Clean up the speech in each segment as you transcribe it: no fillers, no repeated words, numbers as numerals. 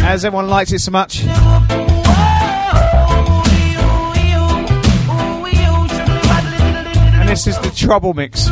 As everyone likes it so much. And this is the Trouble mix.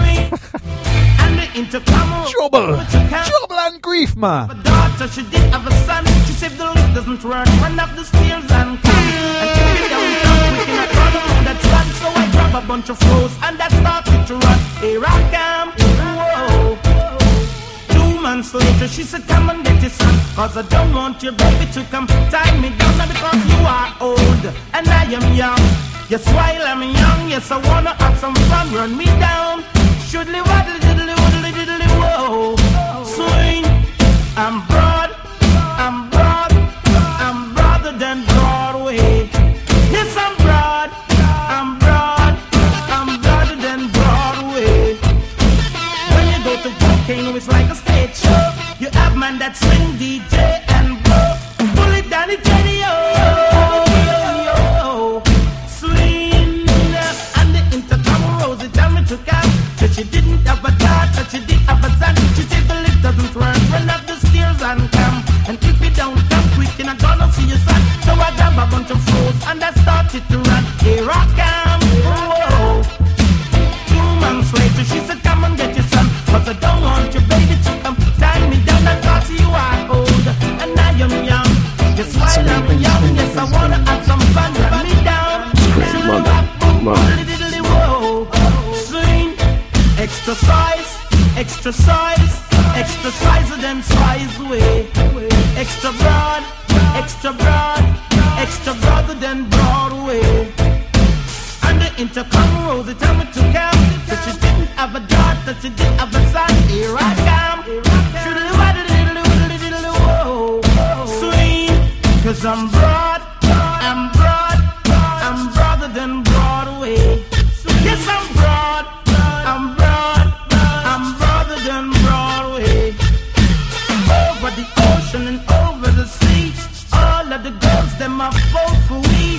Trouble and grief, ma. My daughter, she did have a son. She said the lift doesn't work. Run up the stairs and come. And keep it down, we cannot run around that run. So I grab a bunch of flows and that started to run. Here I come. Whoa. 2 months later, she said, come and get your son. Cause I don't want your baby to come tie me down. Now because you are old and I am young. Yes, while I'm young, yes, I wanna have some fun. Run me down. Should live waddle diddly waddle diddly whoa. Swing. I'm broad than Broadway. Yes, I'm broader than Broadway. When you go to Volcano, it's like a stage show. You have man that swing DJ and blow. Pull it down the radio. Swing. And the intercom Rosie tell me to come. That she didn't have a daughter, she did have a son. She said the lift doesn't work. Run up the stairs and come. And if you don't come quick, you're not gonna see your son. So I grab a bunch of flows and I started to run. Here I come. Whoa. 2 months later, she said, come and get your son. Cause I don't want your baby to come tie me down. Because you are old and I am young. Just while I'm young, yes, I wanna have some fun. Run me down. Swing. Exercise, then size way. Extra broader than Broadway. And the intercom Rosie tell me to come. That she didn't have a daughter, she did have a son. Here I come. Swing. Cause I'm broader than Broadway. Yes, I'm broader than Broadway. Over the ocean and over the sea, all of the girls, them are both for we.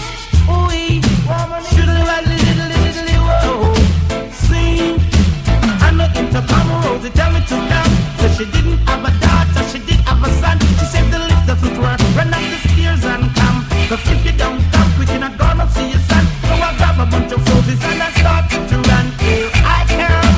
Whoa. Sing. And the intercom Rosie tell me to come. So she didn't have a daughter, she did have a son. She said the lift doesn't work. Run up the stairs and come. Cause if you don't come quick, you're not gonna see your son. So I grab a bunch of roses and I started to run. Here I come.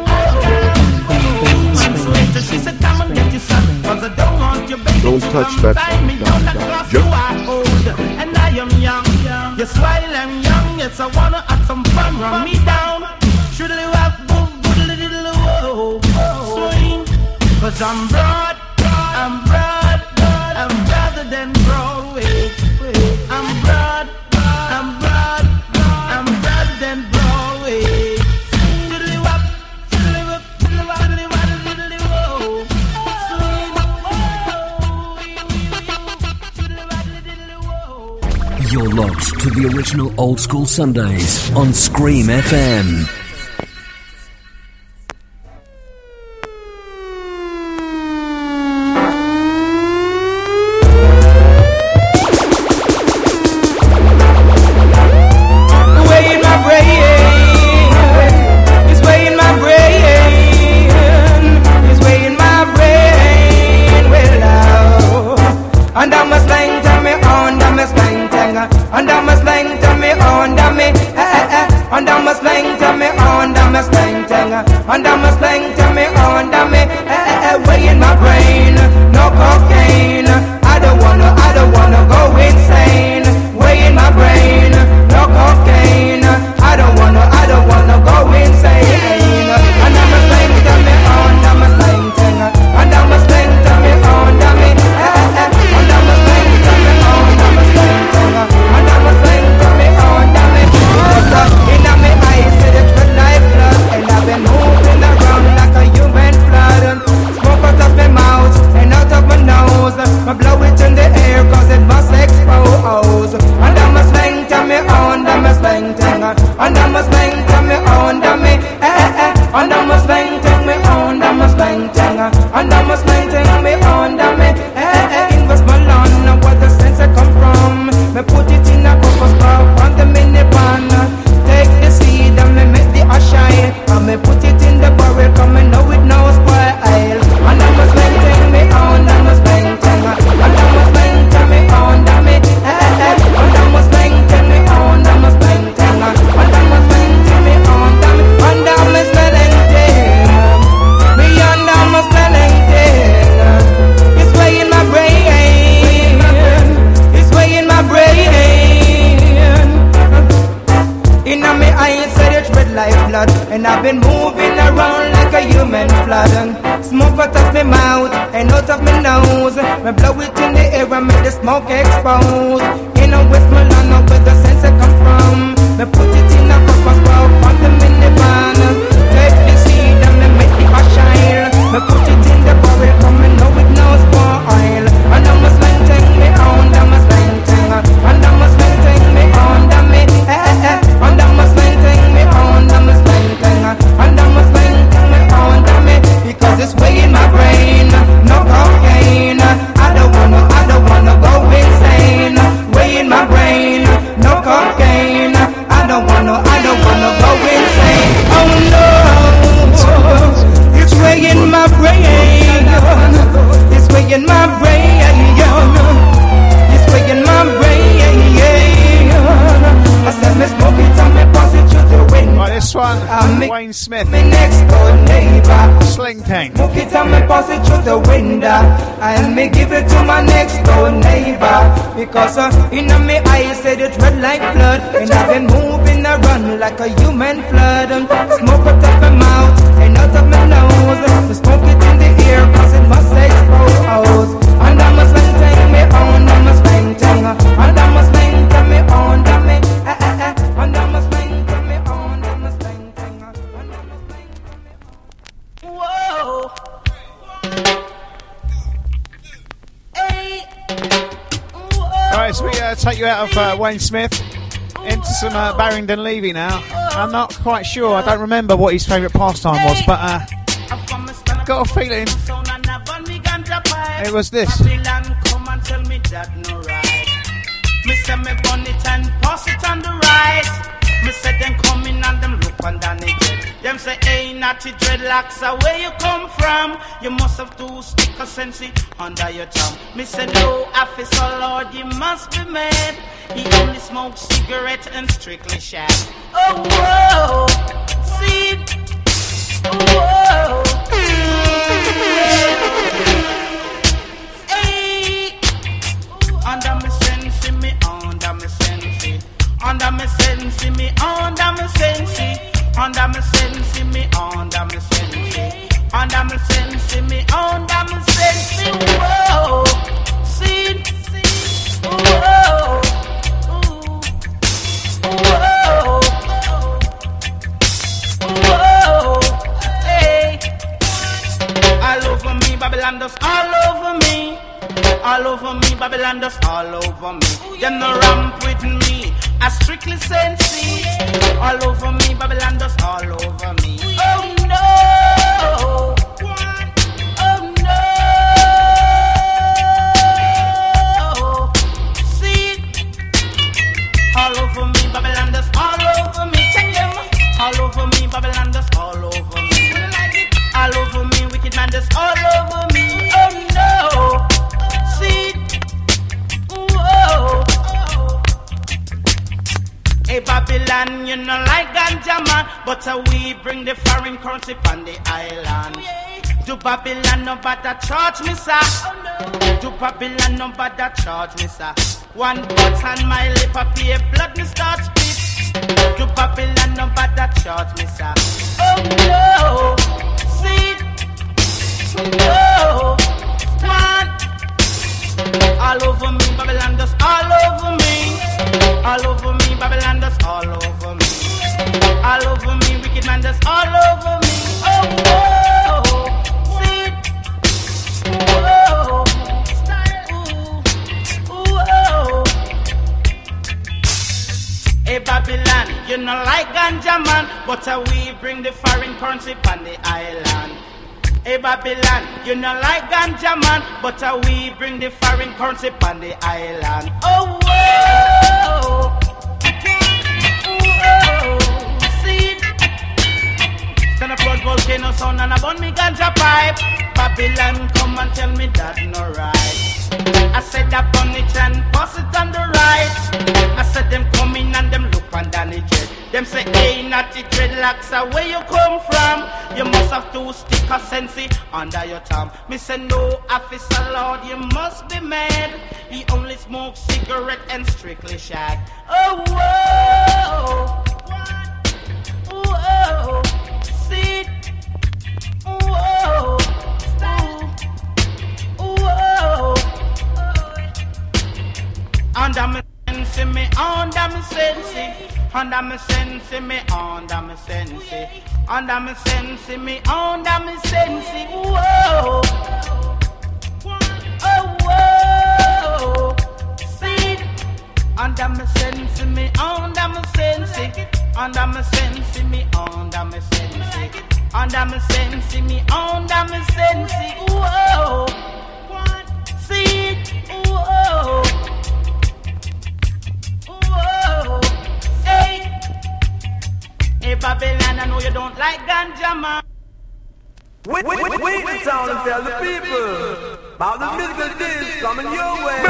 She said, come and get your son. Cause I don't want your baby don't to touch come that tie me down. Because you are old and I am young. Yes, while I'm young, yes, I wanna have some fun. Run me down. Should I have whoa. Swing. Cause I'm broader than Broadway. I'm broader than Broadway. You're locked to the original Old School Sundays on Scream FM. Under my slang to me, Me blow it in the air and make the smoke expose. In a Westmoreland, where the sense I come from. Me put it in a cup of smoke on the minivan. Take the seed and me make it a shine. Me put it in the barrel, come me know it no spoil. And I must maintain me on, I must maintain. And I must maintain me on, me, and I must maintain me on, I must maintain. And I must maintain me on, me, because it's way in my brain. No cocaine, I don't wanna go insane. Way in my brain, no cocaine. I don't wanna go insane. Oh no, it's way in my brain. It's way in my brain. It's way in my brain. I said me smoke it and me pass it through the window. Right, this one, Wayne Smith. Me next door neighbor. Sling Tang. Smoke it and me pass it through the window. And me give it to my next door neighbor. Because in me eyes said it red like blood. And I've been moving around like a human flood. Smoke it up my mouth and out of my nose. Me smoke it in the ear cause it must expose. And I must maintain me on, I must maintain. And I must maintain me on, me. And I must maintain me on, I must maintain. Whoa. Hey. Alright, so we take you out of Wayne Smith into some Barrington Levy now. I'm not quite sure, I don't remember what his favourite pastime was, but got a feeling it was this. Me say me bun it and pass it on the right. Me say them come in and them look underneath. Them say, hey, natty dreadlocks, where you come from? You must have two stick of sense under your tongue. Me say, no, officer, Lord, you must be mad. He only smokes cigarette and strictly shag. Oh, whoa, see, whoa, hey, under me sense, me under me sense, under me sense, me under me sense. Under me sense, me under me sense. Under me sense, me under me sense. Whoa, see, whoa, whoa, whoa, hey. All over me, Babylon dust all over me. All over me, Babylon dust all over me. Them no ramp with me, I strictly sensey. All over me, Babylon dust all over me. Oh no, oh no. See, all over me, Babylon dust all over me. Check them. All over me, Babylon dust all over me. All over me, wicked man dust all over me. Oh no. See, whoa. Hey Babylon, you know like ganja man, but we bring the foreign currency on the island. To Babylon, no bother charge me, sir. To Babylon, no bother charge me, sir. One butt on my lip, appear blood, me start spit. To Babylon, no bother charge me, sir. Oh no, see, no, one. All over me, Babylon dust all over me. All over me, Babylon dust all over me. All over me, wicked man dust all over me. Oh, whoa, see, whoa, whoa. Hey Babylon, you know like ganja man, but we bring the foreign currency on the island. Hey Babylon, you know like ganja man, but we bring the foreign currency on the island. Oh whoa, whoa, see, stand up road volcano sound and I burn me ganja pipe. Babylon come and tell me that no right. I said I burn it and pass it on the right. I said them come in and them look under the jet. Them say, hey, natty dreadlocks, where you come from? You must have two stick of sense under your tongue. Me say, no, officer, Lord, you must be mad. He only smokes cigarette and strictly shag. Oh, whoa, whoa, see, whoa, whoa. me sense, under me sense, me under me sense, under me sense, me under me sense. Whoa, oh whoa, see, under me sense, me under me sense, under me sense, me under me sense, under me sense, me under me sense. Whoa, see, whoa. Whoa, hey, hey Babylon, I know you don't like ganja, man. Wait the sound and tell the people about the musical disc coming your way.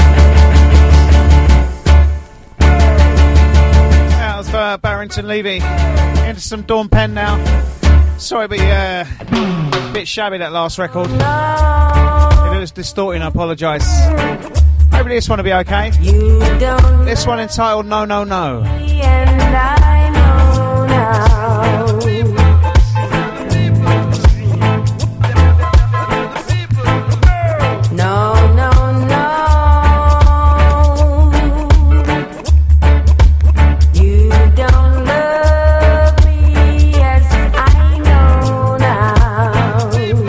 That was Barrington Levy. Into some Dawn Penn now. Sorry, but a bit shabby that last record. If it was distorting, I apologise. Hopefully this one will be okay. This one entitled No No No. And I know now. No, no, no. You don't love me, yes, I know now.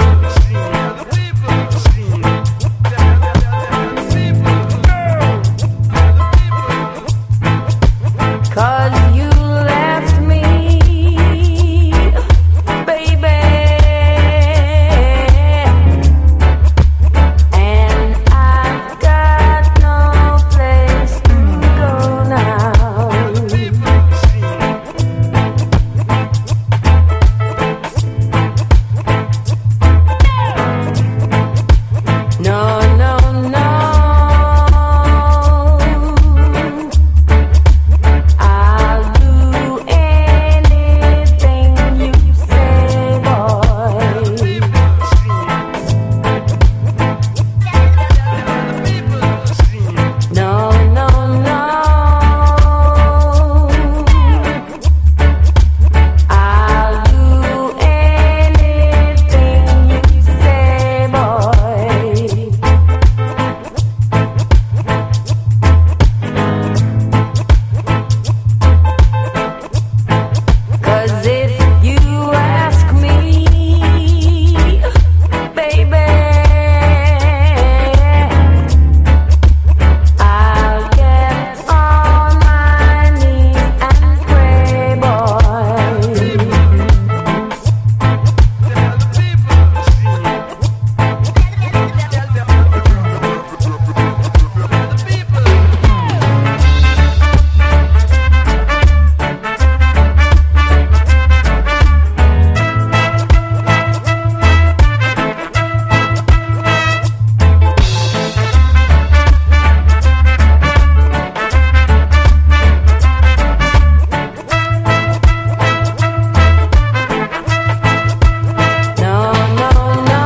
'Cause you left me, baby, and I've got no place to go now. No, no, no. I'll do anything you say, boy. No, no, no. I'll do anything you say, boy. 'Cause if you ask me, baby, I'll get on my knees and pray, boy. No, no, no.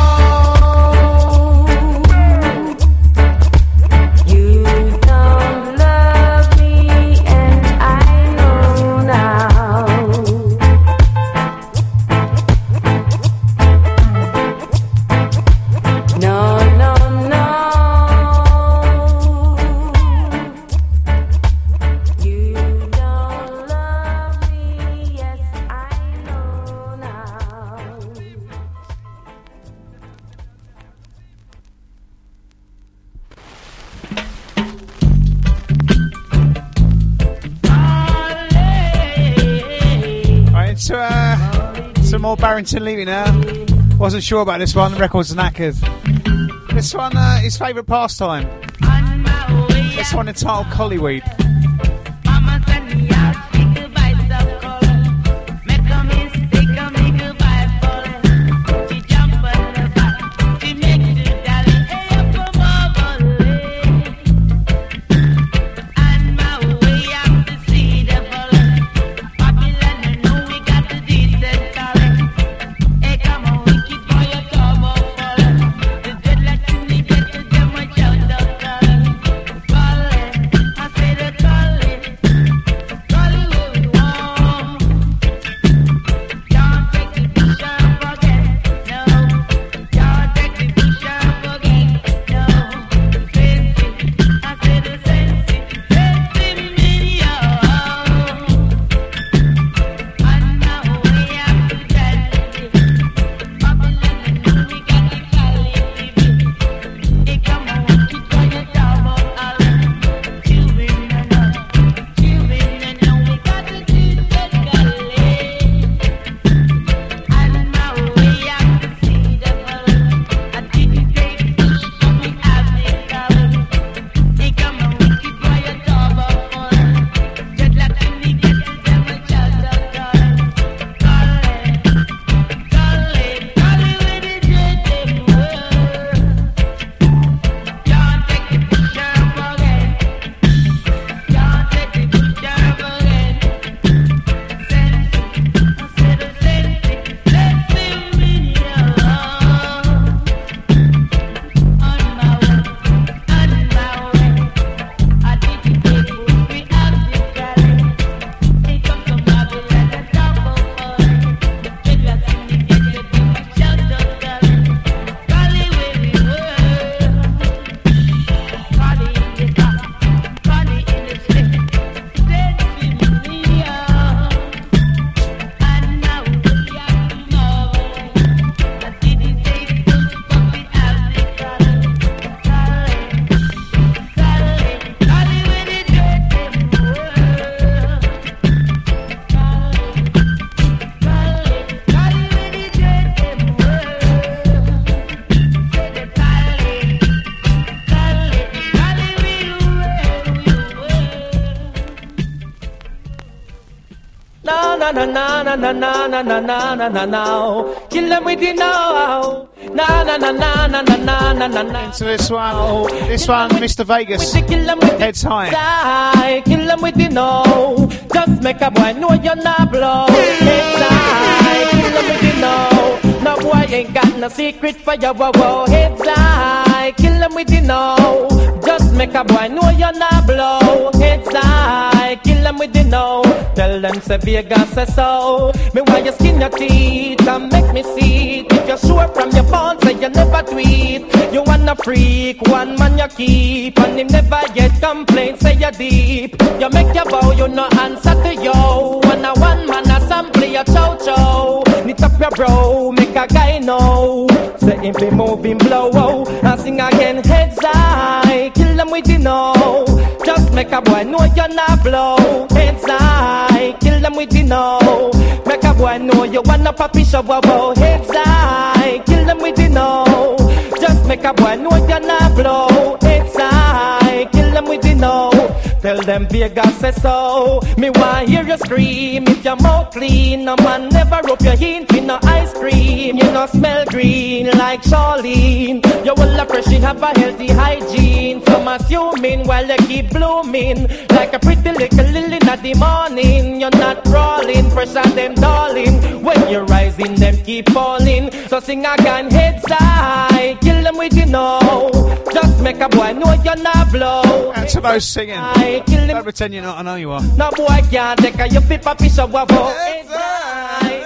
You don't love me, and I know now. No, no, no. You don't love me, yes, I know now. Right, into some more Barrington Levy now. Wasn't sure about this one. The record's knackered. This one, his favourite pastime. This one entitled Collyweed. Mama send me out, take a bite of color. Make a mistake, I make a bite for her. She jump on the back, she make the dolly, hey, up above her leg. On my way up to see the fella. Babylon, you know we got the decent talent. Hey, come on, we keep on your turbo fella. The dreadlocks in the ghetto, them a shout out color. Fella, I say the na na na na na na na na na na na na. Kill them with the now. Na na na na na na na na na na. Into this one, Mr. Vegas. Heads high. Kill them with the no. Just make a boy know you're not blow. Heads high. Kill them with the no. No boy ain't got no secret for your wow. Heads high. Kill them with the no. Just make a boy know you're not blow. Heads high. Kill them with the no. Tell them say Vegas say so. Me why you skin your teeth and make me see it. If you're sure from your phone say you never tweet. You wanna freak, one man you keep. And him never yet complain, say you deep. You make your bow, you no answer to yo. And a one man a sample your chow chow. Knit up your bro, make a guy know. Say him be moving blow, and sing again heads high. Kill them with the no. Just make a boy know you're not blow. Heads high, kill them with the no. Make a boy know you wanna puppy show, heads high, kill them with the no. Just make a boy know you're not blow. Heads high, kill them with the no. Tell them Vegas say so. Me want hear you scream if your mouth clean. No man never rub your hint in no ice cream. You no smell green like Charlene. You will appreciate have a healthy hygiene. Some assuming while they keep blooming like a pretty little lily in the morning. You're not crawling, pressure them darling. When you're rising, them keep falling. So sing again, heads high, kill them with you know. Just make a boy know you're not blow. That's about singing. Don't pretend you're not, I know you are. No boy can't take a you pick a piece of wabo. Heads high,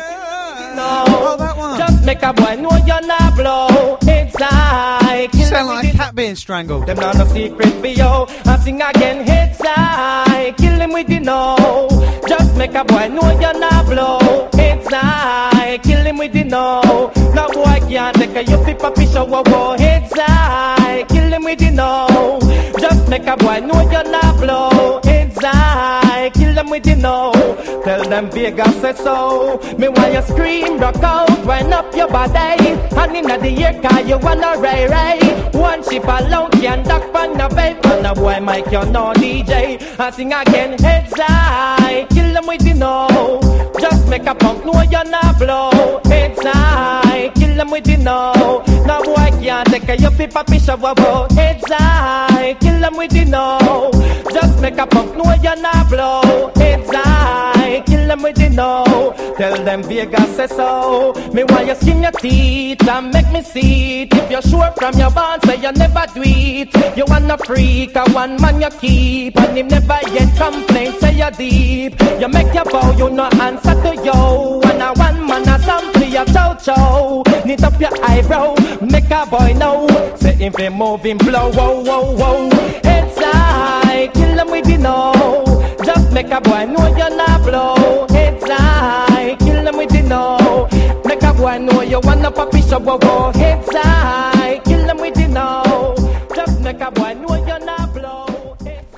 no. Oh, that one. Just make a boy know you're not blow. Heads high, You sound like a cat being strangled. them not no secret for you. I sing again, heads high, kill him with the no. Just make a boy know you're not blow. Heads high, kill him with the no. No boy can't take a you pick a piece of wabo. Heads high, kill him with the no. Just make a boy know you're not blow. Heads high, kill them with the no. Tell them Vegas say so. Me want you scream, rock out, wind up your body. And inna the air car you wanna ray. One ship alone can duck on the vape. And a boy Mike you no DJ. I sing again, heads high, kill them with the no. Just make a punk know you're not blow. Heads high, kill them with the no. No boy can't take a you pick a piece of wabo. Heads high, kill them with the no. Just make a punk know you're not blow. Heads high, kill them with the no. Tell them Vegas say so. Me want you skin your teeth and make me see it. If you're sure from your bond say you never do it. You wanna freak a one man you keep. And him never yet complain say you deep. You make your bow you no answer to yo. And a one man a sample your chow chow. Knit up your eyebrow, make a boy know. Say if he moving blow, whoa, whoa, whoa. Heads high, kill them with the no. Just make a boy know you're not blow. Heads high, kill them with the no. Make a boy know you wanna puppy show, whoa, whoa. Heads high, kill them with the no. Just make a boy know you're not blow. Heads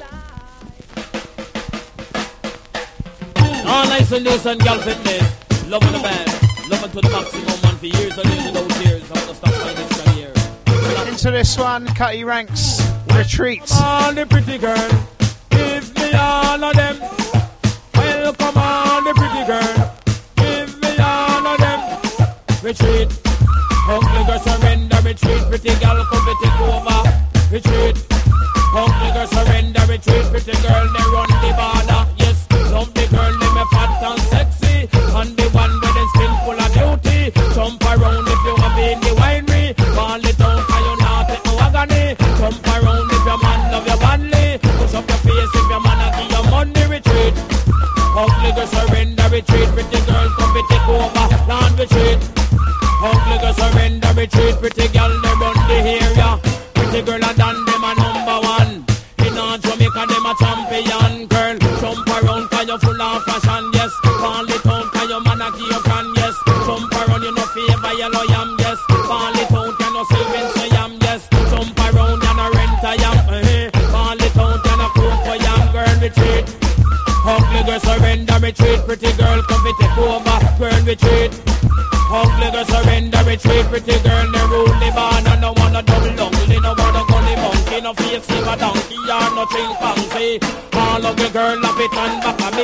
high. All nice and loose and girl fitness. Loving the band. Loving to the maximum one for years and years without tears. I'm gonna stop my next time here. Into this one, Cutty Ranks, Retreat. Come on, the pretty girl. Give me all of them. Well, come on, the pretty girl. Give me all of them. Retreat. Hungry girl surrender. Retreat. Pretty girl come to take over. Retreat. Hungry girl surrender. Retreat. Pretty girl they run the border. Yes, love the girl they me fat and sexy. And the one with the skin full of beauty. Jump around if you want be in the winery. Ball it down 'cause you not take no agony. Jump around if your man love your badly. Push up your face if your man a give you money. Retreat. Ugly girl surrender. Retreat. Pretty girl come to take over. Land retreat. Ugly girl surrender. Retreat. Pretty girl they run the area. Pretty girl and done them a number one. In Jamaica them a champion. Girl jump around 'cause you full of fashion. Yes. Ball it down 'cause your man a give you can. Yes. Jump around you no favor yellow yam. Yes. Ball it down you no savings yam. Yes. Jump around you no rent a yam. Ball it down you no cook for yam. Girl retreat. Ugly girl surrender. Retreat. Pretty girl come to take over. Girl retreat. Ugly girl surrender. Retreat. Pretty girl they rule the bar. No wanna double down. They no wanna gully monkey. No face save a donkey or no chimpanzee. All ugly girl love it and back of me.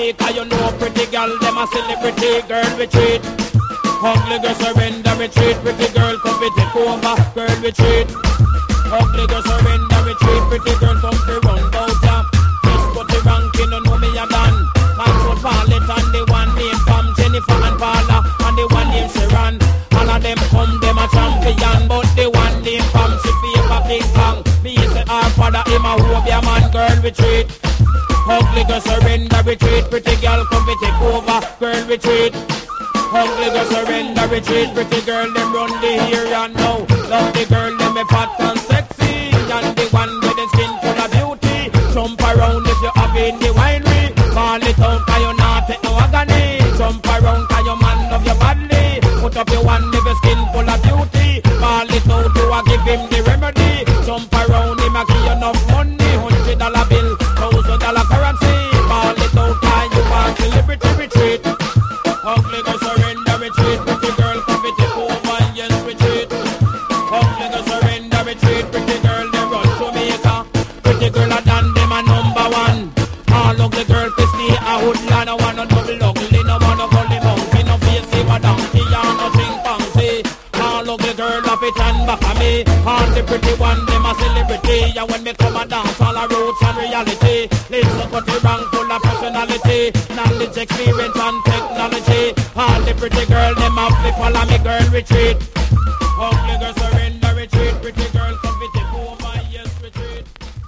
me, cause you know pretty girl, them a celebrity. Girl, retreat. Ugly girl, surrender, retreat. Pretty girl, come fit it over. Girl, retreat. Ugly girl, surrender, retreat. Pretty girl, come to run bout ya. Just put the ranking, you know me a done. Control Paulette and the one named Pam, Jennifer and Paula, and the one named Sharon. All of them come, them a champion, but the one named Pam, she favor Big Bang. Me say our father, him a Hobia man. Girl, retreat. Ugly girl, surrender, retreat. Pretty girl, come to take over. Girl, retreat. Ugly girl, surrender, retreat. Pretty girl, them run the area now. Love the girl, them be fat and sexy, and the one with the skin full of beauty. Jump around if you have in the winery. Call it out, cause you not take no agony. Jump around, cause you man love your badly. Put up your one with your skin full of beauty. Call it out, do I give him the remedy. Jump around, him a give you enough money. $100 bill, $1,000 currency. Call it out, cause you want celebrity retreat. Ugly girl, surrender, retreat. Pretty girl, come fit it over, yes, retreat. Ugly girl, surrender, retreat. Pretty girl, they run Jamaica. Pretty girl, I done them a number one. All ugly girl, to stay a hoodland. I wanna double ugly, no wanna call the monkey. No face, see what donkey, and no chimpanzee. All ugly girl, up it and back of me. All the pretty one, them a celebrity. And when me come a dance, all a roots and reality. Listen to the rank full of personality. Knowledge, experience and technology. All the pretty girl, them have to follow me, girl, retreat. Ugly girl, surrender, retreat. Pretty girl, come fit it over, yes, retreat.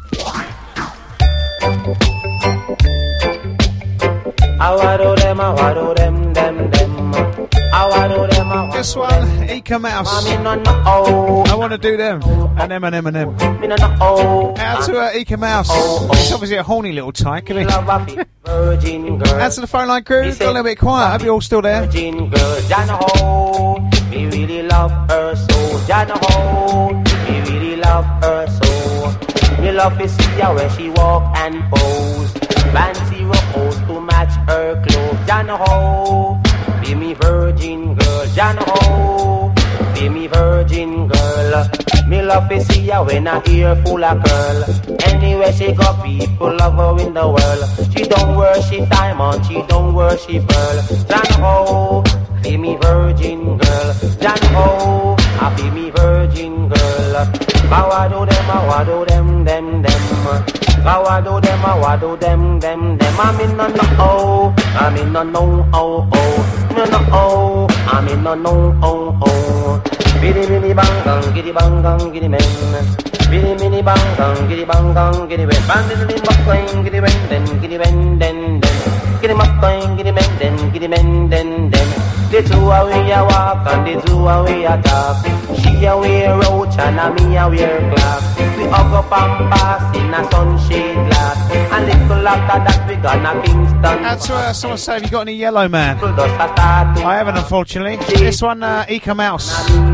I wado them, them. I wado them, This one, Eka Mouse. I want to do them. And them. Out to Eka Mouse. He's obviously a horny little tyke, isn't he? Virgin girl. Out to the phone line crew. Got a little bit quiet. I hope you're all still there. Virgin girl, Jana ho, me really love her so. Jana ho, me really love her so. Me love to see her when she walk and pose. Fancy rose to match her clothes. Jana ho, be me virgin girl. Jana ho, be me virgin girl. Me love to see her when her ear full of curl. Anywhere she go, people love her in the world. She don't worship diamond, she don't worship pearl. Jana ho, be me virgin girl. Jana ho, I be me virgin girl. Bawado them, them. Bawado them, them. I'm in no oh, I'm in no oh. No, I'm in no oh. Biddy bang gang, giddy men. Biddy bang gang, giddy men. Bandit bang, giddy ben. Giddy bang, giddy men. The two away I walk and the two away I talk. She a wear roach and a me a wear glass. We hug up and pass in a sunshade glass. And little after that we gonna Kingston. That's someone say, have you got any yellow man? I haven't, unfortunately. This one, Eka Mouse.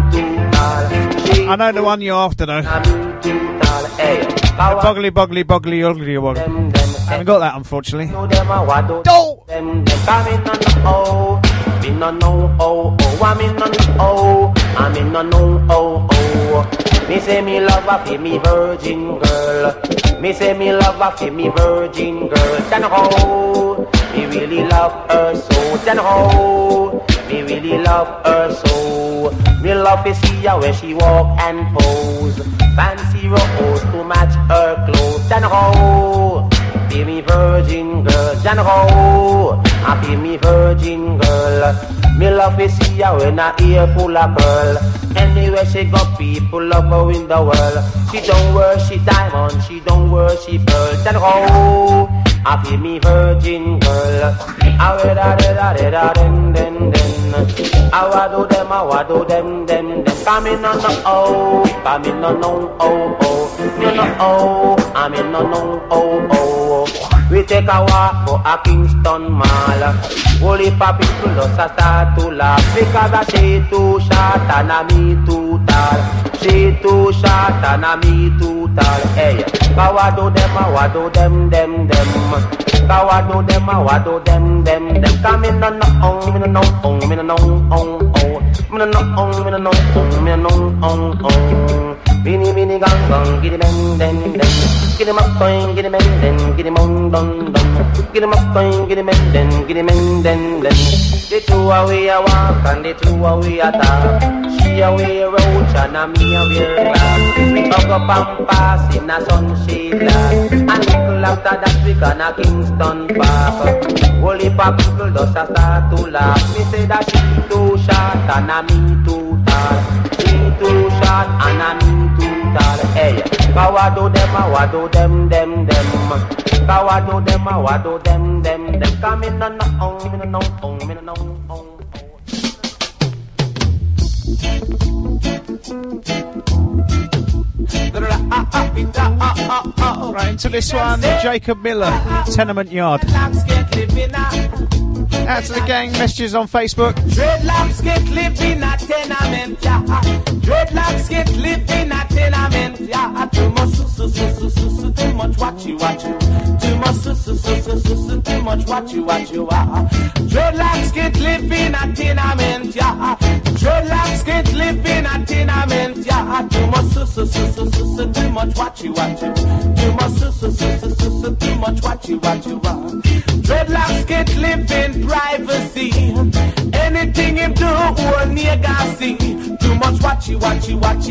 I know the one you're after though. Boggly, ugly. Haven't got that, unfortunately. I'm in no oh. Me say me love her for me virgin girl. Me say me love her for me virgin girl. Jana ho, me really love her so. Jana ho, me really love her so. Me love to see her when she walk and pose. Fancy rose to match her clothes. Jana ho, be me virgin girl. Jana ho, I be me virgin girl. Me love to see her when her ear full of pearl. Anywhere she go, people love her in the world. She don't worship diamond, she don't worship pearl. Jana ho, I be me virgin girl. I wado them. Come in on the oh, come in on oh. You know oh, I'm in no oh. We take a walk for a Kingston Mall. Holy pa people just start to laugh because I say too short and I me too tall. Say too short and I me too tall. Hey, wado them. Wado them. Come in on the oh, me no oh. Mini gang, giddy Get him up, going, get him in, then get him on, dun, dun. Get him up, going, get him in, then get him in, then. The two away a walk and the two away a talk. She away a roach and a me away a glass. We hug up and pass in a sunshade glass. And little after that we gonna Kingston Park. Whole heap of people just a start to laugh. Me say that she too short and a me too tall. She too short and a me too tall. Hey, what do them, what do them. What do them, what do them. Come in on, me no know. Right into this one, Jacob Miller, Tenement Yard. Out to the gang, messages on Facebook. Dreadlocks get live in a tenement, yeah. Dreadlocks get live in a tenement, yeah. Too much watch you. Too much watch you. Dreadlocks get live in a tenement, yeah. Dreadlocks get live in a tenement, yeah. Too much watch you. Too much watch you. Dreadlocks get live in privacy. Anything him do, or near see. Too much watch you. Too much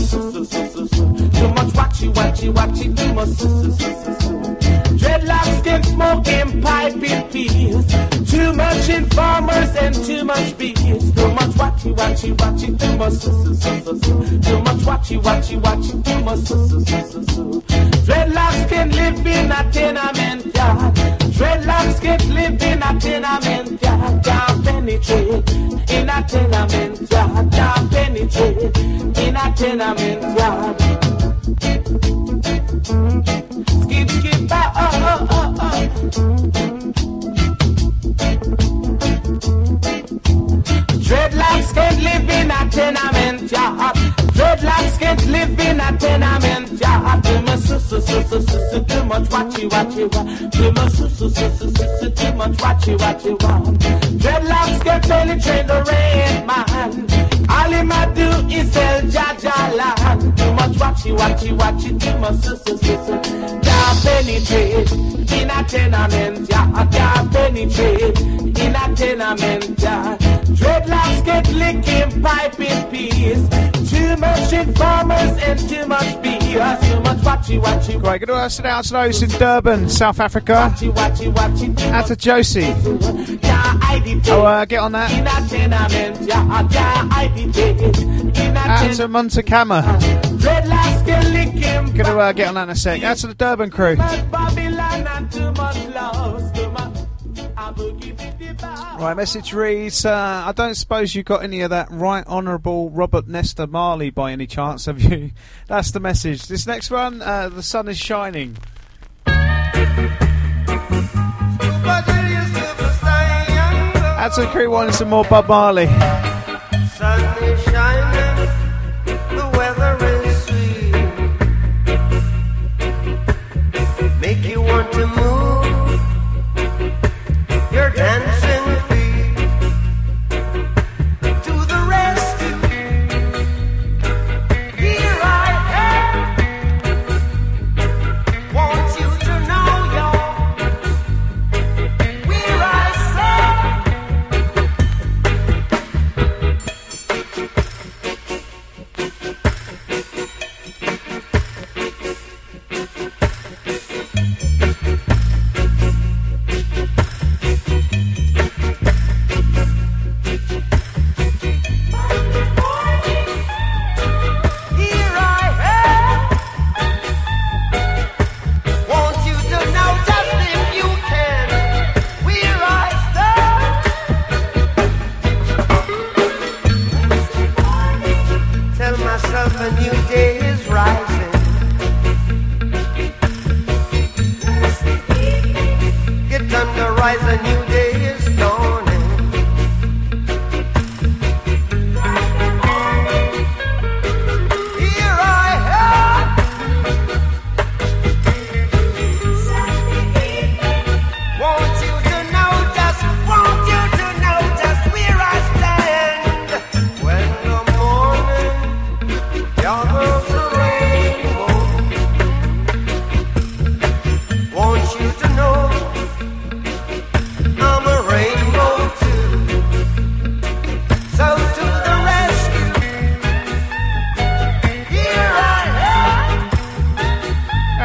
watch you. Too much. Dreadlocks get smoking pipe in peace. Too much informers and too much bees. Too much watch you. Too much watch you. Too much. Dreadlocks can live in a tenement yard. Dreadlocks can live in a tenement yard. Can't penetrate in a tenement yard. Can't penetrate in a tenement yard. Skip, Dreadlocks can't live in a tenement yard. Dreadlocks can't live in a tenement yard. Too much watch you. Too much watch you. Dreadlocks can penetrate the rain, man. All him a do is sell Jaja land. Too much watch you. Too much can't penetrate in a tenement yard. Can't penetrate in a tenement yard. Dreadlocks get licking pipe in peace. Too much informers and too much bees. Too much watch you. Right, good to sit out to those in Durban, South Africa. Out to Josie. Oh, get on that. Out to Monte Cama. Gonna get on that in a sec. Out to the Durban crew. Right, message reads, I don't suppose you got any of that Right Honourable Robert Nesta Marley by any chance, have you? That's the message. This next one, the sun is shining. Out to the crew wanting some more Bob Marley. Sun is shining, the weather is sweet. Make you want to move your dancing feet to the rescue. Here I am, want you to know you're where I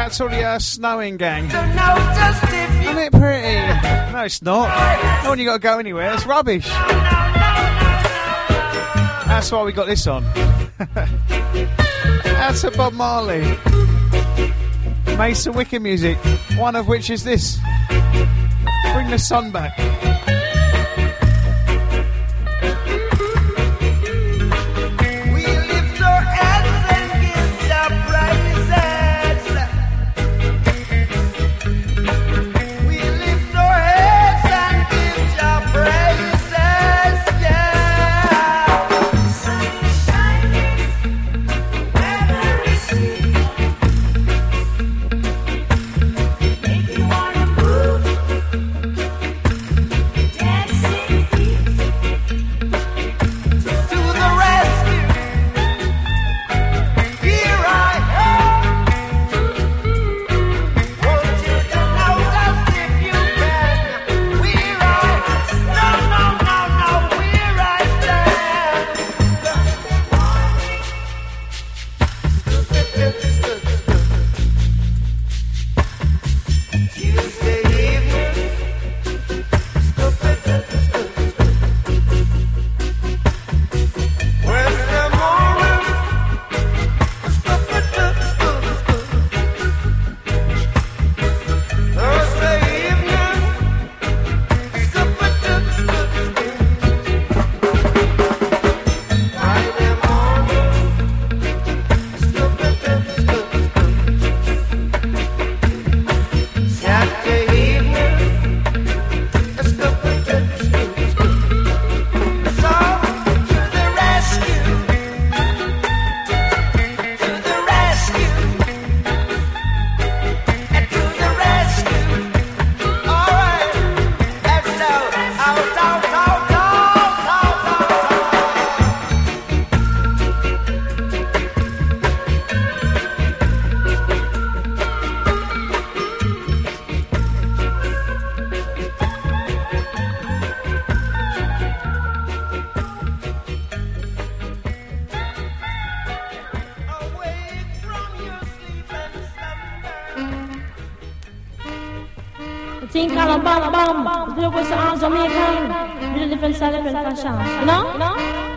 out to the snowing gang. Isn't it pretty? No, it's not. Not when you got to go anywhere. It's rubbish. That's why we got this on. That's a Bob Marley. Made some wicked music. One of which is this. Bring the sun back. Think on bam bam, look what's on Jamaican, with a different style, different fashion, you know?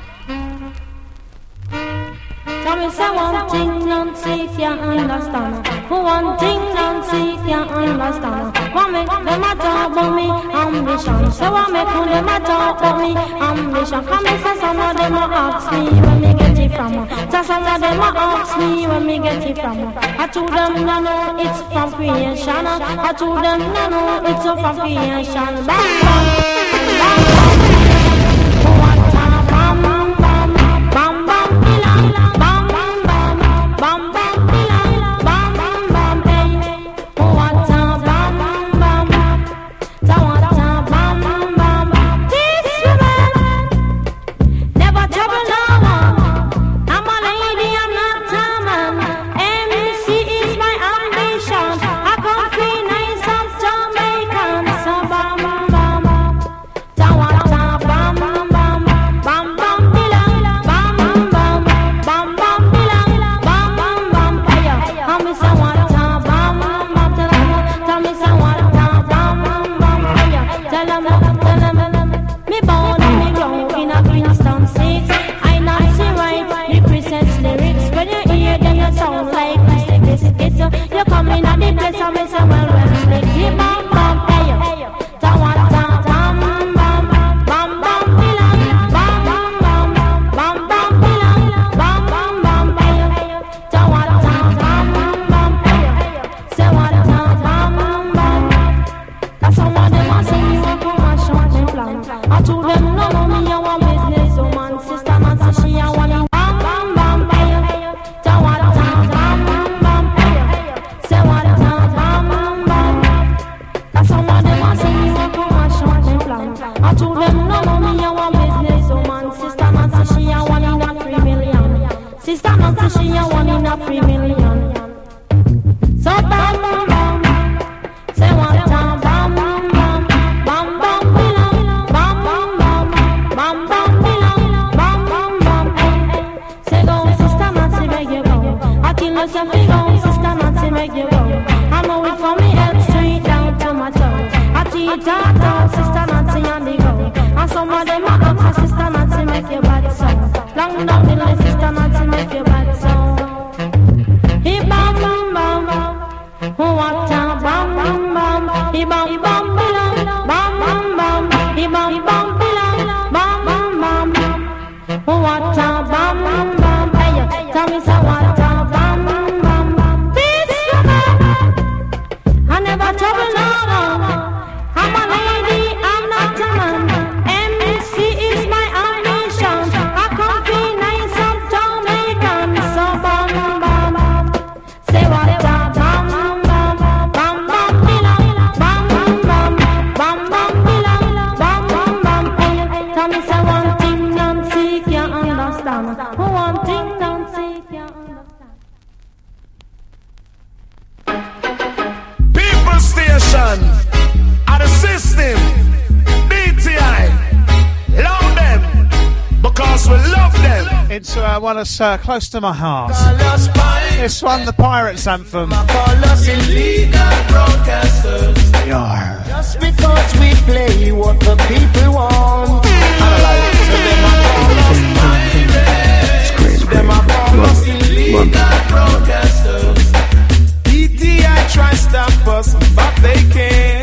Tell me say one thing, Nancy, if you understand. One thing, Nancy, if you understand. What make them a talk about me ambition? So what make them a talk about me ambition? Come and say some of them a ask me where me get it from. So some of them a ask me where me get it from. I told them no, no, it's from creation. I told them no, no, it's from creation. Bam, bam, bam, bam. What a bam, bam, bam, bam, bam, bam, bam, bam, bam, bam, bam, bam, bam, bam, hey. What a bam, bam, bam, what a bam, bam, bam. This woman never trouble no one. I'm a lady, I'm not a man. MC is my ambition. I come free nice and Jamaican. So bam, bam, talk to Sister Nancy and the go. And some of them are up for Sister Nancy make your bad sound. Long down the line, Sister Nancy make your bad sound. He bam bam bam, what a bam bam bam. He bam bam bam, bam bam bam. He bam bam bam, bam bam bam. What a bam bam bam. Hey, tell me so what a bam bam bam. This I never trouble no. I'm a lady, I'm not a man. MC is my ambition. I come be nice and Jamaican. So bam bam bam. Say what a bam bam bam bam bam bam bam bam bam bam bam bam. Hey, tell me say one thing Nancy can't understand. One thing Nancy can't understand. People Station. The system, DTI, love them because we love them. It's one that's close to my heart. This one, the Pirates Anthem. Call us illegal broadcasters. Yar. Just because we play what the people want. Them a call us illegal broadcasters. DTI try stop us, but they can't.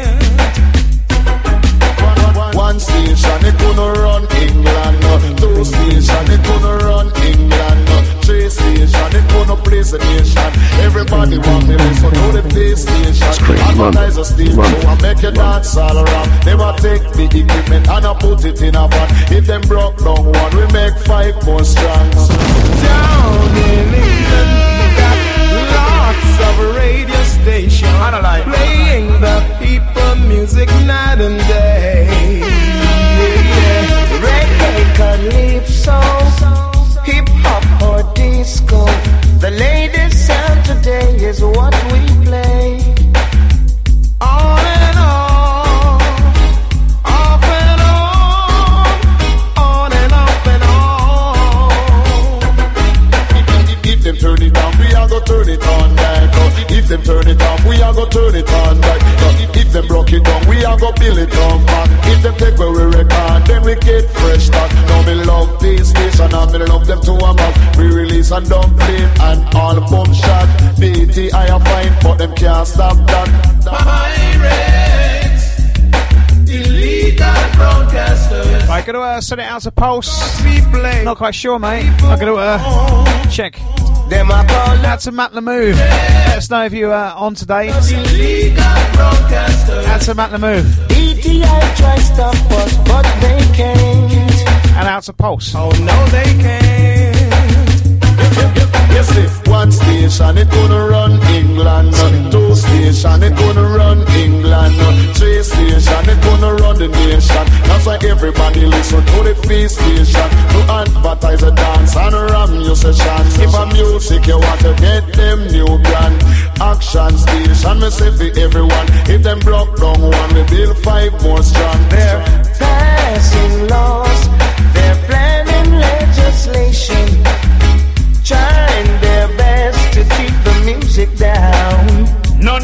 One station, it gonna run England. Two station, it gonna run England. Three station, it gonna place the nation. Everybody want me listen to the PlayStation. Advertise a stage show and make you dance all around. Never take the equipment and I put it in a van. If them broke down one, we make 5 more strong. Down in England, got lots of radio stations playing the people music night and day. Reggae, calypso, hip hop or disco. The latest sound today is what we play. On and on, off and on and off and on. If them turn it on, we are gonna turn it on back. If them turn it off, we are gonna turn it on back. If them broke it down, we are gonna build it on back. If them take where we record, then we get fresh start. Now me love this station and me love them to a max. We release and don't play and all boom shot. BTI are fine, but them can't stop that. Pirates, illegal broadcasters. I'm going to send it out to Pulse. Not quite sure, mate. I'm going to check. Them a call out to Matt Lamou. Let us know if you're on today. Out to Matt Lamou. DTI try stop us, but they can't. And out to Pulse. Oh no, they can't. Yes, if one station it gonna run England, two station it gonna run England, three station it gonna run the nation. That's why everybody listen to the free station to advertise a dance and ram you sessions. If a music you want to get them new brand, action station me say for everyone. If them broke down one, we build 5 more strong. They're passing laws, they're planning legislation, trying their best to keep the music down. No.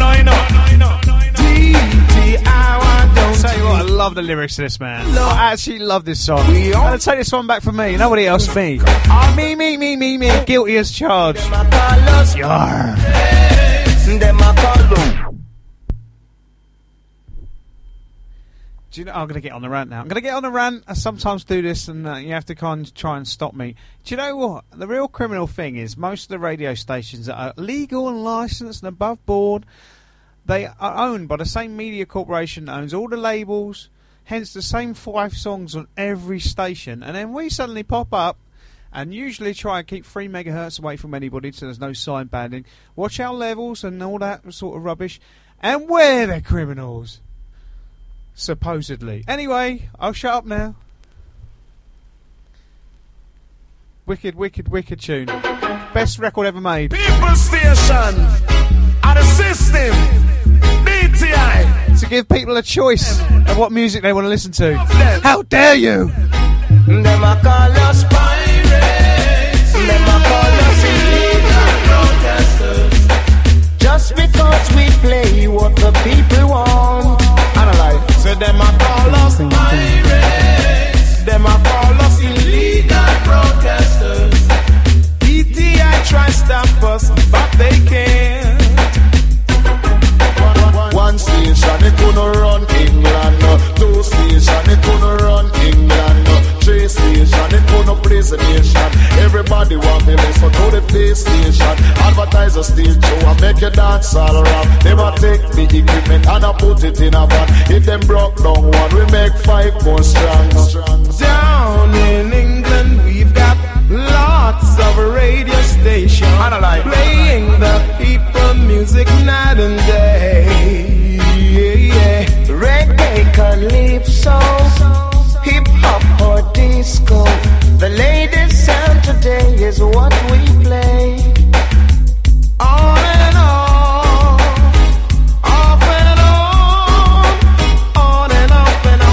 DTI, don't tell you what, I love the lyrics to this, man. I actually love this song. I'm going to take this one back from me. Nobody else, me. Me. Guilty as charged. Yar. Do you know, I'm going to get on the rant now. I'm going to get on the rant. I sometimes do this and you have to kind of try and stop me. Do you know what? The real criminal thing is most of the radio stations that are legal and licensed and above board, they are owned by the same media corporation that owns all the labels, hence the same 5 songs on every station. And then we suddenly pop up and usually try and keep 3 megahertz away from anybody so there's no side banding. Watch our levels and all that sort of rubbish. And we're the criminals. Supposedly. Anyway, I'll shut up now. Wicked tune. Best record ever made. People Station and the system DTI to give people a choice of what music they want to listen to. How dare you? Them a call us pirates. Them a call us illegal broadcasters. Just because we play what the people want. Analyze. So them raise the nation. Everybody want to listen to the PlayStation. Advertise a stage show and make you dance all around. They want take the equipment and I put it in a van. If them broke down one, we make 5 more strong. Down in England, we've got lots of radio stations playing the people music night and day. Yeah. Reggae, calypso, hip hop or disco. The latest sound today is what we play. On and on, off and on and off and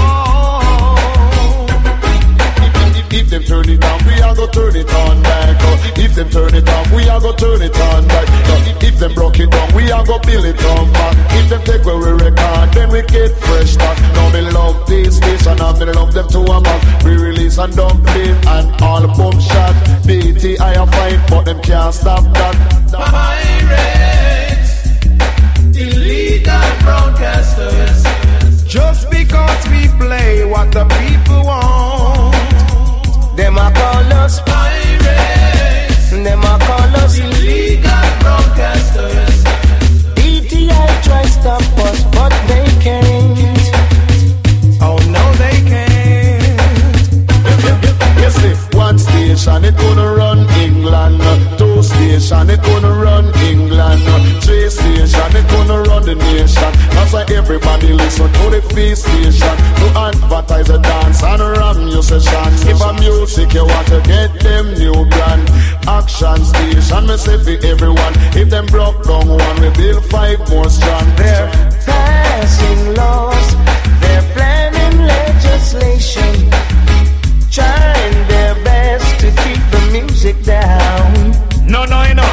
on. If them turn it on, we are gonna turn it on back. If them turn it off, we are gonna turn it on back. If them broke it down, we are gonna build it on back. If them take where we record, then we get fresh back. Now me love this station and me love them to a man. We release and dump it and all boom shot. BT I am fine, but them can't stop that. Pirates, illegal broadcasters. Just because we play what the people want, them a call us pirates. Them a call us illegal broadcasters. DTI try stop us, but they can't. Oh no, they can't. Yes, if one station it gonna run England, 2 station it gonna run England, 3 station it gonna run the nation. That's why everybody listen to the feast station to advertise a dance and ram your session. If a music you want to get them new brand, action station me say for everyone. If them broke down one, we build 5 more strong. They're passing laws, they're planning legislation, trying their best to keep the music down. No.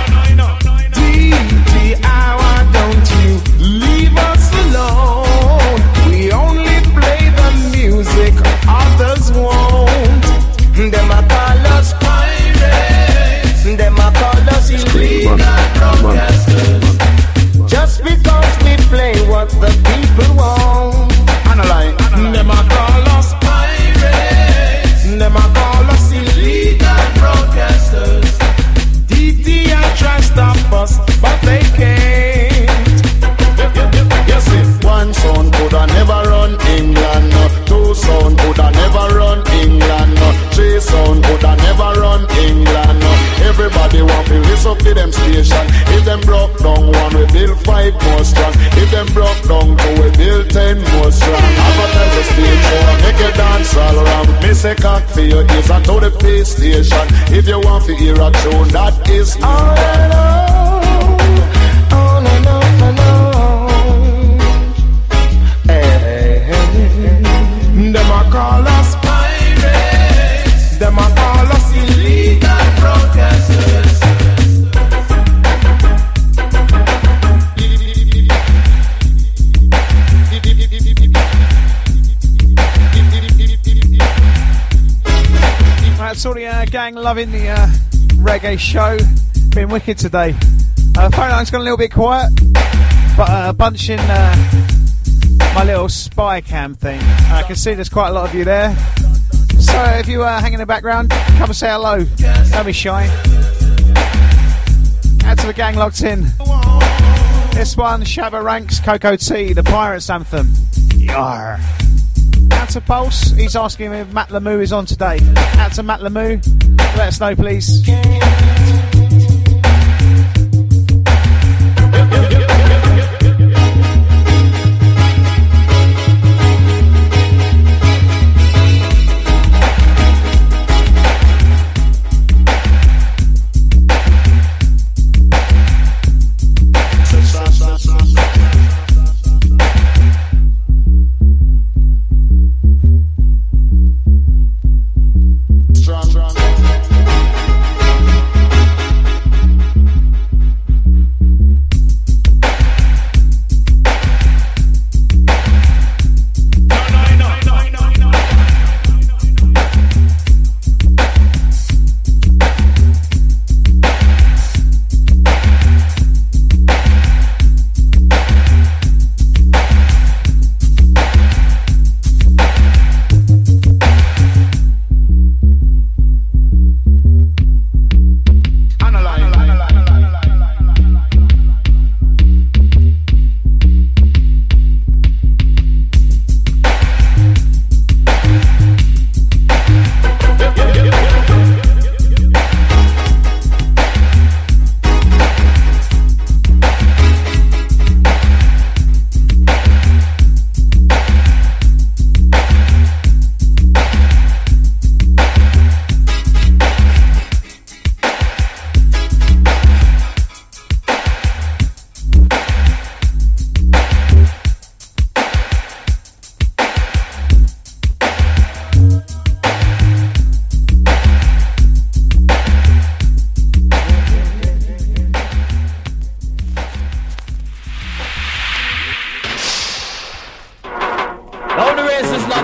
DTI, why don't you leave us alone? We only play the music others won't. Them a call us pirates. Them a call us illegal broadcasters. Just because we play what the people want. Them a call us pirates. Them a call us illegal broadcasters. DTI try stop us, but they can't. Yes, if 1 sound coulda never run England, 2 sound coulda never run England, 3 sound coulda never run England. Everybody want to listen to them station. If them broke down one, we build 5 more strong. If them broke down 2, we build 10 more strong. Advertise the stage show, make you dance all around. Me say cock for your ears and to the PlayStation. If you want to hear a tune, that is on and off and on. Hey. Them a call us pirates. Them a call us illegal broadcasters. That's all the gang loving the reggae show. Been wicked today. Phone line's gone a little bit quiet, but bunching my little spy cam thing. I can see there's quite a lot of you there. So if you hang in the background, come and say hello. Don't be shy. Add to the gang locked in. This one, Shabba Ranks, Coco T, the Pirates Anthem. Yar. Out to Pulse, he's asking if Matt Lamoo is on today. Out to Matt Lamoo, let us know please.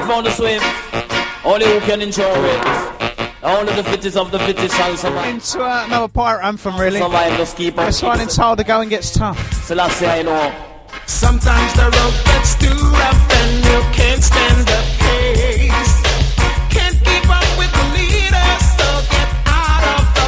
found the Swift. Only who can enjoy it. Only the fittest of the fittest shall survive. Into another pirate anthem, really. Survive, just keep on. This one entitled The Going Gets Tough. So let's say I know. Sometimes the road gets too rough and you can't stand the pace. Can't keep up with the leaders, so get out of the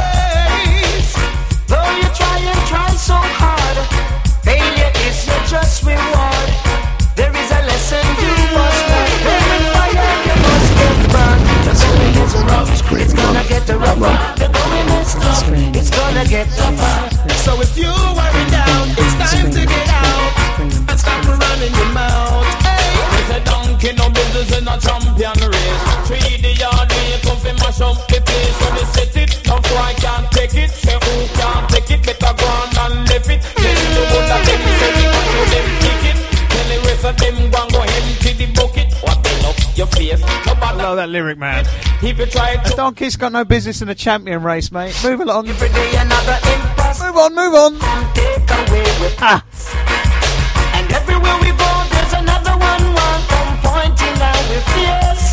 race. Though you try so hard, failure is your just reward. There is a lesson you must learn. When fire, you must get burned. The going is rough, it's gonna get rougher. The going is tough, it's gonna get tougher. So if you worry down, it's time to get out and stop running your mouth. Hey, there's a donkey, no business in a champion race. 3D yard, we come from mash up the place. So they set it, no boy can't take it. Say who can't take it, better go on and lift it. Then the one that them say we control them kick it. Then the rest of them go empty the bucket. What they look your face, nobody. I love that lyric, man. If you try to. The donkey's got no business in a champion race, mate. Move along. Every day another impasse. Move on, move on. Take away with us. And everywhere we go, there's another one come pointing out with fierce.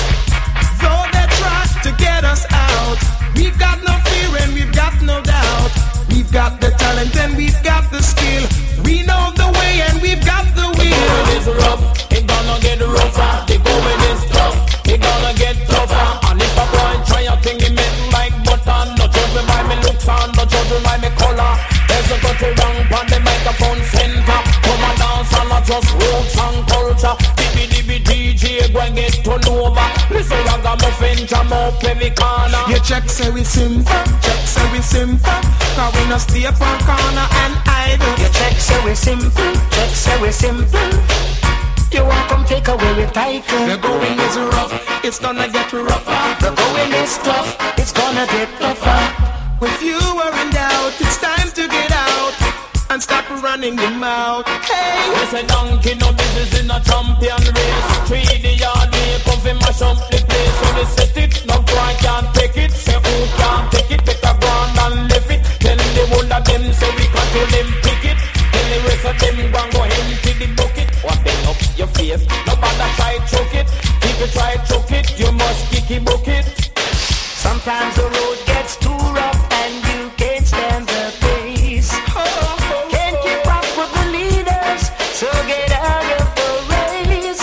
though they try to get us out, we've got no fear and we've got no doubt. We've got the talent and we've got the skill. We know the way and we've got the will. The going is rough, it gonna get rougher. The going is tough, it gonna get tougher. And if a boy try a thing, he make like butter. No judge me by me looks and no judge me by me color. There's a cut around on the microphone center. Come and dance and not just roots and culture. Dibby DJ, go and get turned over. Listen, ragamuffin, jam up every corner. Your check say we simple, check say we simple. Cause we no stay up on corner and idle. Your check say we simple, check say we simple. You want come take away with title. The going is rough, it's gonna get rougher. The going is tough, it's gonna get tougher. If you are in doubt, it's time to get out and stop running your mouth. Hey, there's a donkey, no business in a champion race. 3D yard, we come fi mash up the place. So they set it, no boy can't take it. Say who can't take it, better go on and lift it. Tell the whole of them, so we control them pick it. Tell the rest of them, go empty the bucket. What bend up your face, nobody try choke it. If you try choke it, you must kick it bucket. Sometimes the road gets too rough and you can't stand the pace. Can't keep up with the leaders, so get out of the race.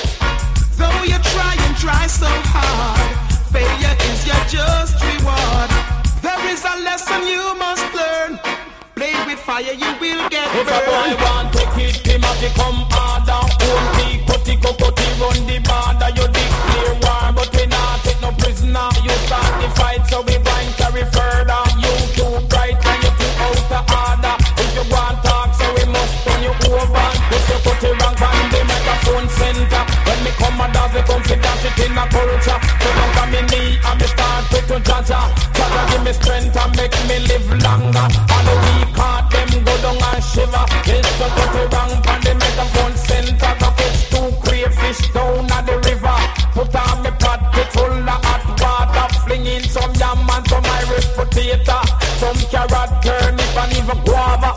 though you try so hard, failure is your just reward. There is a lesson you must learn. Play with fire, you will get If a boy burned. want take it, him have to come harder. Only cutty run the border. You declare war, but we not take no prisoner. You start the fight, so we blind carry further. You too bright and you too out of order. If you want talk, so we must turn you over. Just you put it wrong on the microphone center. When me come and dance, we come to dance it in a culture. So look at me knee and me start to jaja. Jaja give me strength and make me live longer. And the weak heart them go down and shiver. Yes, so put it wrong on the microphone center. Go catch two crayfish down at the river. Put on me pot full of hot water. Fling in some yam and some Irish potato. Some carrot, turnip and even guava.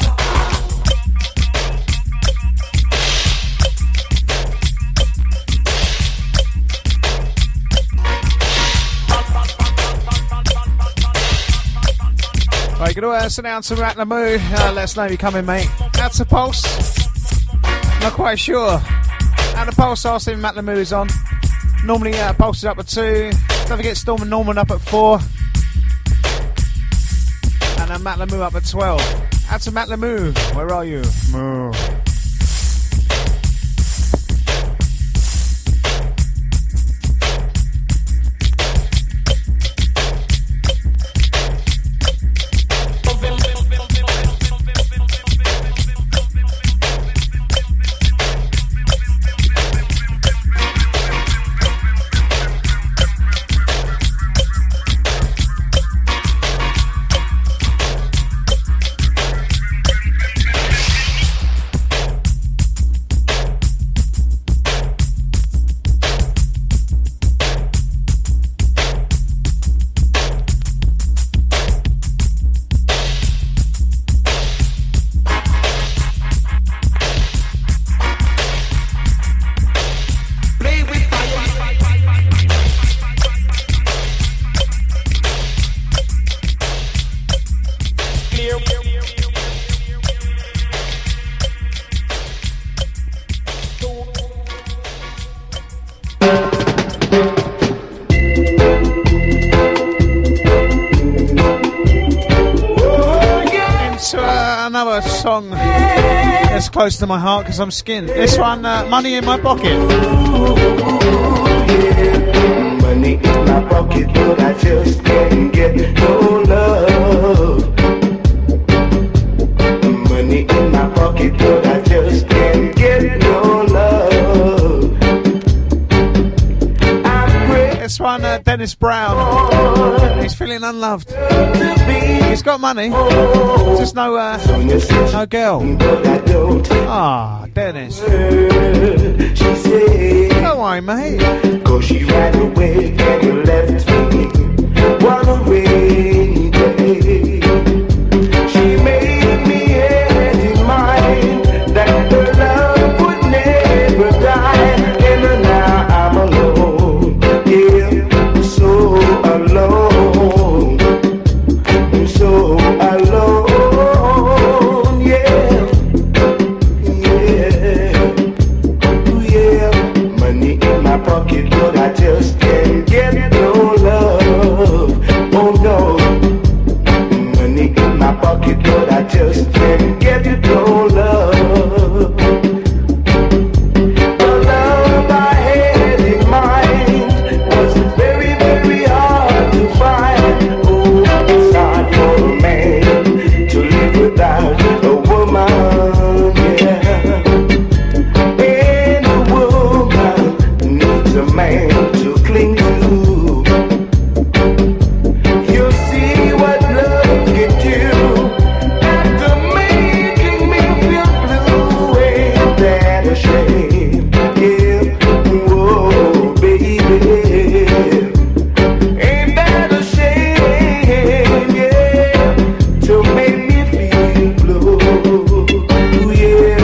Right, gonna send out to Rat Lamoo. Let us know you're coming, mate. That's a Pulse. Not quite sure. At the Pulse, I'll see if Matt Lamoo is on. Normally, Pulse is up at 2. Don't forget Storm and Norman up at 4. And then Matt Lamoo up at 12. That's a Matt Lamoo. Where are you? Moo. another song that's close to my heart because I'm skinned. This one, Money in My Pocket. Money in my pocket, but I just can't get no love. Money in my pocket, but I just can't get no love. This one, Dennis Brown. He's feeling unloved. He's got money, just no girl. Ah, Dennis. She said, don't worry, mate. 'Cause she ran away and you left me one rainy day. She made me have in mind that the love would never die. And now I'm alone, yeah, so alone, so alone, yeah, yeah, yeah. Money in my pocket, but I just can't get no love. Oh no. Money in my pocket, but I just can't get no love. The love I had in mind was very, very hard to find. Oh, it's hard for a man to live without a woman, yeah. And a woman needs a man to cling to. You see what love can do after making me feel blue. Ain't that a shame? Yeah, whoa, baby. Ain't that a shame? Yeah, to make me feel blue. Yeah.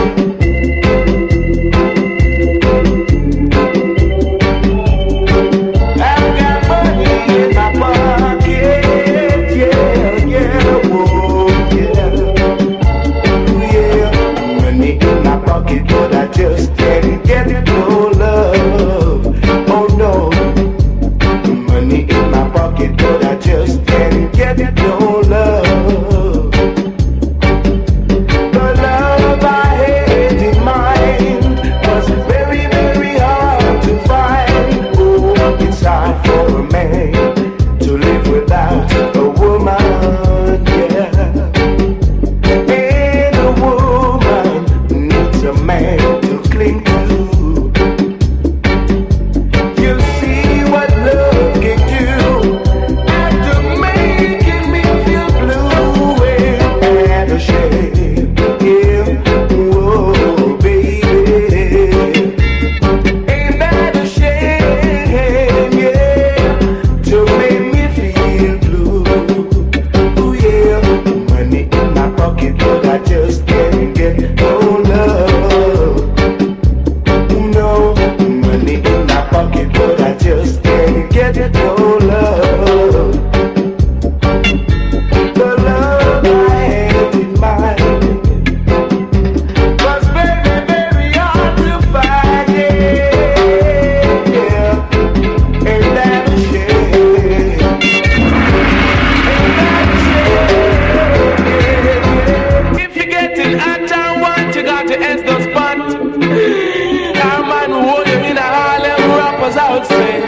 I've got money in my pocket, yeah, yeah, whoa, yeah, yeah. Money in my pocket, but I just can't get no love. Oh no. Money in my pocket, but I just can't get no love. The love I had in mind was very, very hard to find. Oh, it's hard for a man to live without a woman, yeah. And a woman needs a man to cling to. You see what love can do after making me feel blue and a shame, yeah, whoa, baby. Ain't that a shame, yeah, to make me feel blue. Ooh, yeah. Money in my pocket, but I just can't get no love. No, money in my pocket, but I just can't get no love. The love I had in mind was very, very hard to find, yeah. Ain't that a shame? Ain't that a shame? If you're getting hot and want, you got to enter the spot. Our man who hold you in a Harlem rappers outside.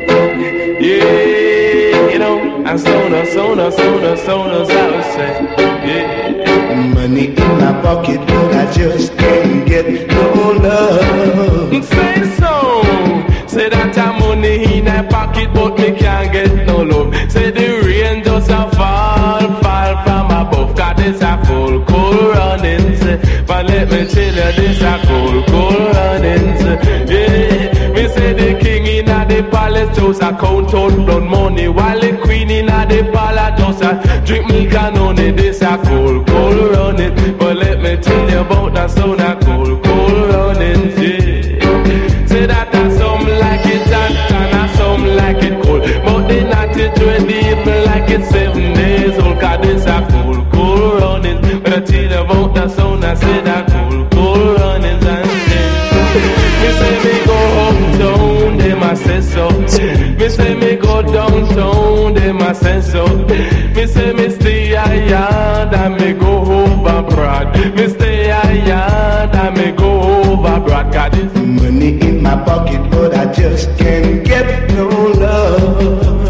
Yeah, you know, and soners outside. Yeah. Money in my pocket, but I just can't get no love. Say so. Say that I'm money in my pocket, but me can't get no love. Say the rain just a fall from above. 'Cause this a cold running. Say, but let me tell you, this a cold running. Yeah, me say the king in a the palace just a count out blood money, while the queen in a the palace just a drink milk and honey. This a cold running. But let me tell you about that sound a cold running. Yeah, say that a some like it hot and a some like it cold, but they not it when even like it 7 days old. 'Cause this a cold running. But I tell you about that sound, I say that cold running. And me say me go uptown, them a say so. Me say me go downtown, them a say so. Me say me stay a yard and me go over broad my pocket, but I just can't get no love.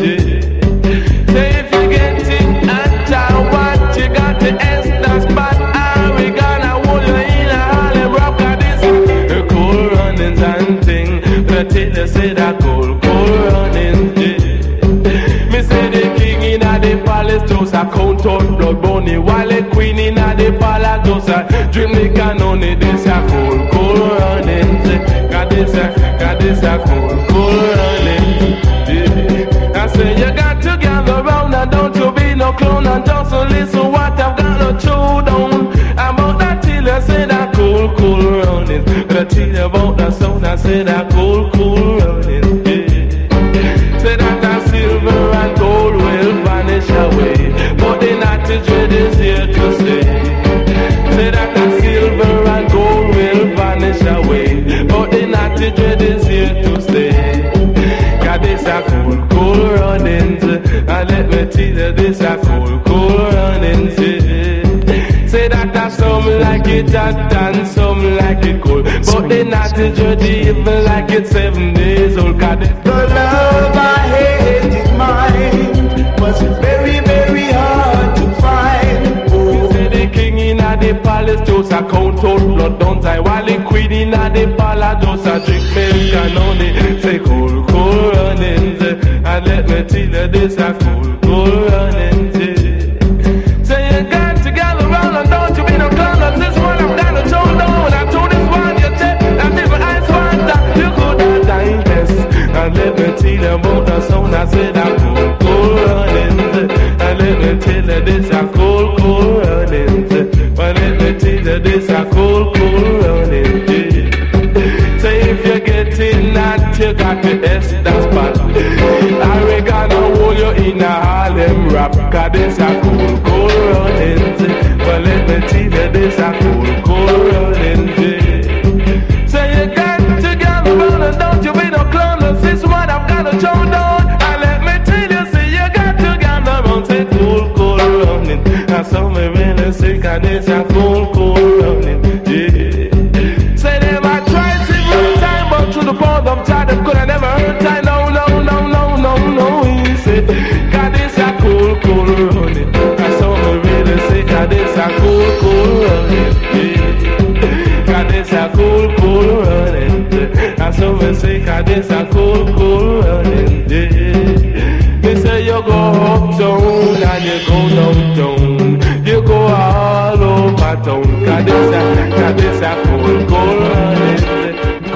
Say if you're getting at what you got to ask the spot. We gonna hold you in a Harlem Rock. This is cool runnings and thing. But till you say that cool runnings. Me say the king in the palace just a count out blood bunny, while the queen in the palace just a dream the cannon. This a cool runnings. Got this a cool runnings. I say you got to gather round and don't you be no clown and just listen what I've got to chew down. I'm about that till you say that cool running. But I tell you about the sound, I say that cool running. Yeah. Say that the silver and gold will vanish away, but the natty dread is here to stay. Say that the silver and gold will vanish away, but the natty dread is here to stay. Got this a cool runnings, and let me tell you this a cool runnings. Say that I some like it hot and some like it cold, but they not dirty even like it's 7 days old. Got it. The love I had in mind was very, very hard to find. Oh. Say the king in the palace just a count out blood, don't I? While the queen in the palace just a drink milk and only say cool runnings, and let me tell you this a cool runnings. Say you got to gather round and don't you be no clown. This one I'm down to show down. I told this one you check and people eyes want that you could have died less. And let me tell you about the sound. I said that cool runnings, and let me tell you this a cool runnings. But let me tell you this a cool runnings. Say if you're getting that, you got to S that spot. I gonna hold you in a Harlem Rap, cause this a cool runnings. But let me tell you this a cool runnings. Say you got to gather round and don't you be no clown. This one I've got to show down. And let me tell you, say you got to gather round, say cool runnings. And so me really sick of this a cool runnings. Yeah. Say them I tried several times, but through the bond of time them could have never heard time. No. He said, God this a cool running. And so me really sick of this a cool running. Yeah. God this a cool running. And so me sick of this a cool running. Yeah. They say you go uptown and you go downtown, you go all over town. God this a cool running.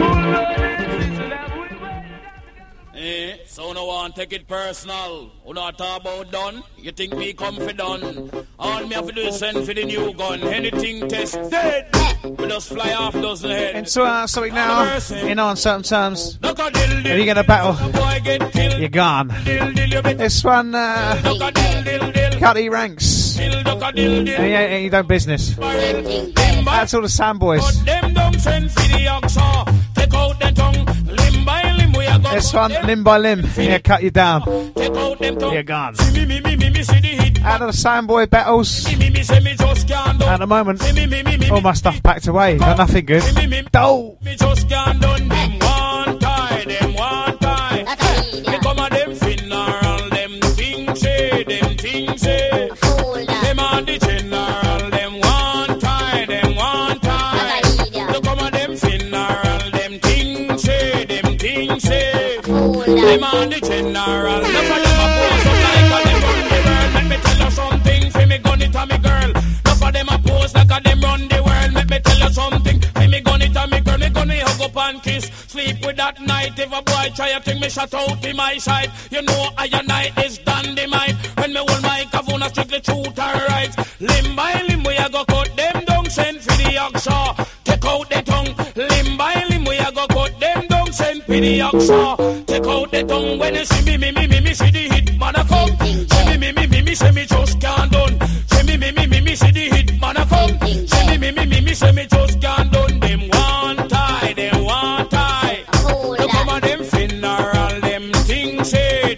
So no one take it personal. Who not talk about done? You think me confident? All me have to do is send for the new gun. Anything test dead. We just fly off dozen head. Into something now, in uncertain terms. If you're going to battle, you're gone. This one, Cutty Ranks. Ain't you done business. That's all the Sam boys. This one, limb by limb. Yeah, cut you down. You're gone. Out of the Soundboy battles. At the moment, all my stuff packed away. Got nothing good. Doh! Them on the general, enough of them a pose up like a them run the world. Let me tell you something, for me gun it a me girl. Enough of them a pose like a them run the world. Let me tell you something, for me gun it a me girl. Me gonna hug up and kiss, sleep with that night. If a boy try to take me shot out in my side, you know I and I is dynamite. When me hold my cavona strictly truth and right. Limb by limb we a go cut them down, send for the oxa. Take out the tongue, limb by limb we a go cut them down, send for the oxa. Take out the tongue when you see me, see the hit man a come. See me, say me just can't done. See me, see the hit man a come. See me, say me just can't done. Them one tie. Look over them funeral, them things say.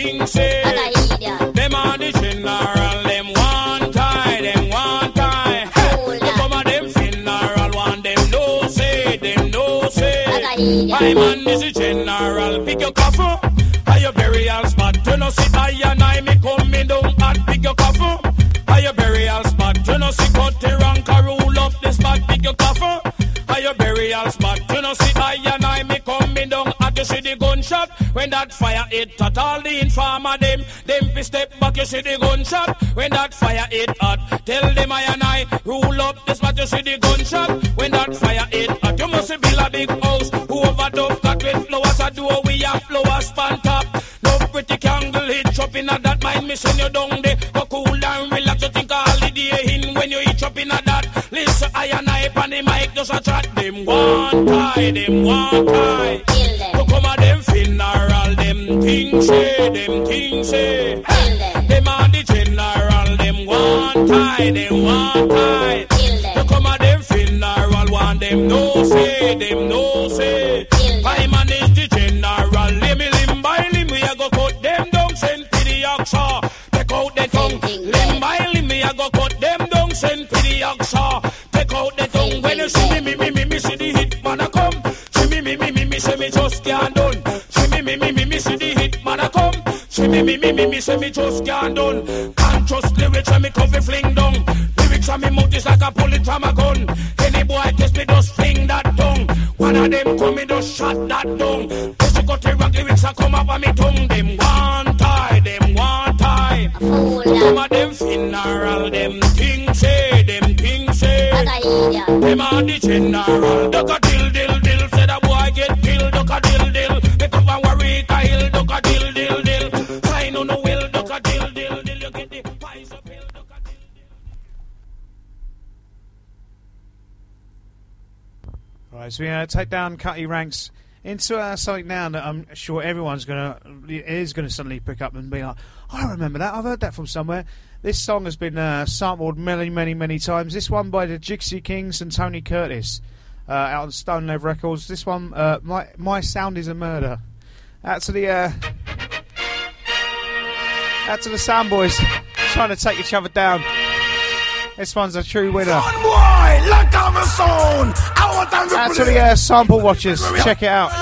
Them are the general, them one tie. Look over them funeral, one them no say. My man is a general. Pick your coffin. Are your burial spot? You know see I and I me coming down hot. Pick your coffin. Are your burial spot? You know see cut the rank and roll up the spot. Pick your coffin. Are your burial spot? You know see I and I me coming down hot. You see the gunshot when that fire hit at all the informer them be step back. You see the gunshot when that fire hit hot. Tell them I and I roll up the spot. You see the gunshot when that fire hit hot. You must build a big house. Who overdub cut with flowers a door we have flowers span top. No pretty candle hitch up in a that mind me send you down there. Go cool and relax. You think a holiday in when you hitch up in a that. Listen I and I on the mic just a chat. Them one tie, them one tie. So come a them funeral, them things say. Them are the general, them one tie, them one tie. So come a them funeral, one them no say. I manage the general, limb by limb, we a go cut them down, send to the oxa. Take out the tongue, limb by limb, we a go cut them down, send to the oxa. Take out the tongue, when you see me, see the hit man a come. See me, say me just can't done. See me, see the hit man a come. See me, say me just can't done. Can't trust lyrics and me coffee fling down. Lyrics and me mouth is like a bullet from a gun. Any boy test me just fling that down. One of them come me just shot that down. Pussy cut the rock lyrics and come up on me tongue. Them one tie. Some of them funeral, them things say. Them are the general. Duck a dill. Say that boy get killed. Duck a dill. Pick up and worry, Kyle. Duck a dill. Sign on the will. Duck a dill. You get the pies up hill. Duck a dill. Right, so we take down Cutty Ranks into something now that I'm sure everyone's is gonna suddenly pick up and be like, I remember that. I've heard that from somewhere. This song has been sampled many times. This one by the Gypsy Kings and Tony Curtis out on Stone Lev Records. This one, My Sound Is a Murder. Out to the Sound Boys trying to take each other down. This one's a true winner. Out to the sample watchers. Check it out.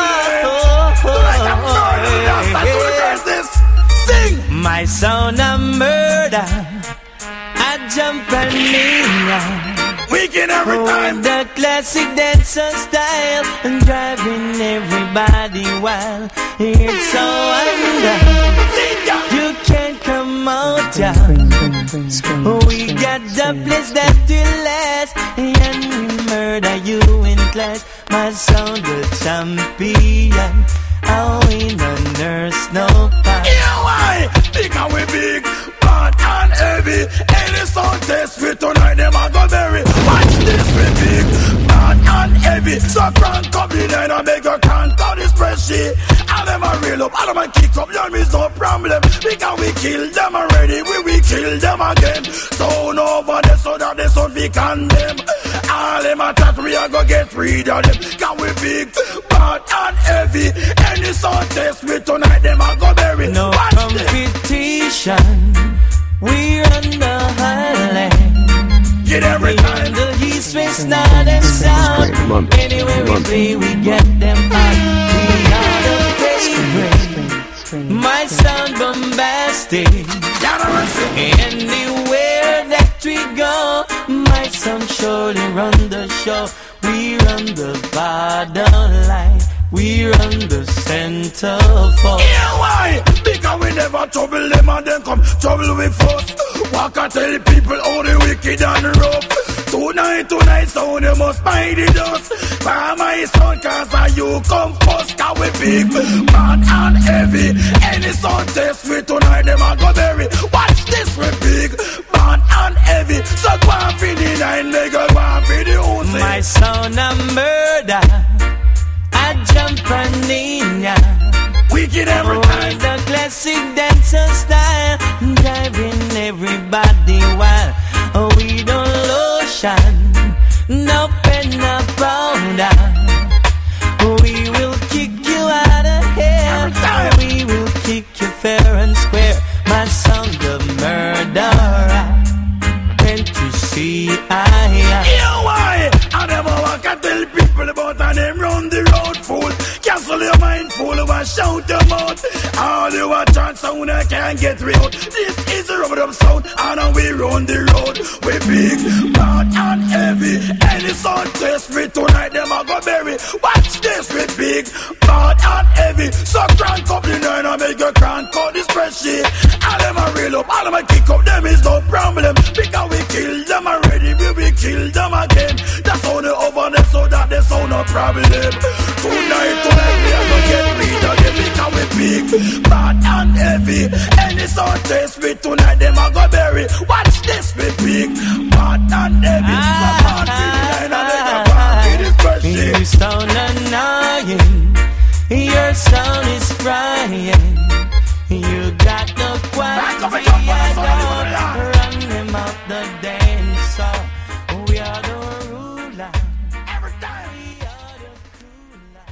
My sound a murder, I jump and lean. We can every time. The classic dancer style and driving everybody wild. It's so under. You can't come out, yeah. We got the place that will last, and we murder you in class. My sound the champion. I win a nurse, no pass. Yeah, why? Because we big, bad and heavy. Any sound test we tonight, them a go bury. Watch this, we big, bad and heavy. So crank up the line and make your crank out the spreadsheet. And them a reel up, and them a kick up, there is no problem. Because we kill them already, we will kill them again. Sound over there so that the sound we condemn. All them attack, we a go get rid of them. Because we big, bad and heavy. Any sound test me tonight, them a go bury. No competition, we run the highland. Get every time. The east, west, north and south. Anywhere we play, we get them out. We are the favorite. My sound bombastic. Anywhere that we go, my sound surely run the show. We run the borderline. We run the center for. Yeah, why? Because we never trouble them and then come trouble with us. Walk and tell people how the wicked and rough. Tonight, so they must buy the dust. By my son, cause you come first. Cause we big, bad and heavy. Any son test me tonight, them a go bury. Watch this, we big, bad and heavy. So go on for the 9, nigga, go on for the Uzi. My son a murder, I jump and ninja. Wicked every time. The classic dancer style, driving everybody wild. We don't lotion, no pen, no powder. We will kick you out of here. We will kick you fair and square. My son the murderer. Can't you see I? Yeah, why? I never walk and tell people people about and them run the road fool. Cancel your mind fool and shout them out. All you a chance sound I can't get rid out. This is the rubber dub sound and we run the road. We big, bad and heavy. Any sound test me tonight them a go bury. Watch this, we big, bad and heavy. So crank up the nine and make you crank out this spreadsheet. All them a reel up, all them a kick up, them is no problem. Because we kill them already, we will kill them again. That's how they over them so that there's no problem. Tonight we are gonna get rid of them because we big, bad and heavy. Any sound test me tonight them a go bury. Watch this, we big, bad and heavy. So can't be the line and they can party this spreadsheet. You sound annoying, your sound is frying. You got the quality, run them out the dance hall. We are the ruler. Every time we are the cooler.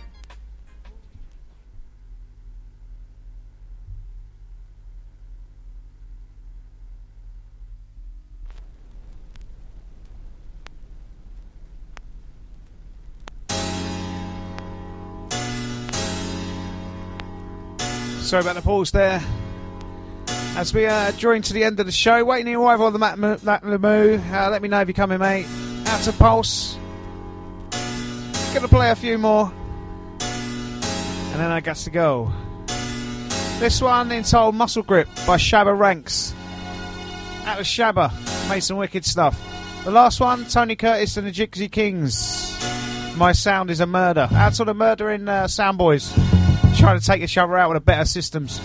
Sorry about the pause there. As we drawing to the end of the show, waiting the arrival of the Matt Lamoo. Let me know if you're coming, mate. Out to Pulse. Gonna play a few more, and then I got to go. This one entitled Muscle Grip by Shabba Ranks. Out of Shabba, made some wicked stuff. The last one, Tony Curtis and the Gypsy Kings. My Sound is a Murder. Out to the murdering sound boys. Trying to take each other out with a better systems.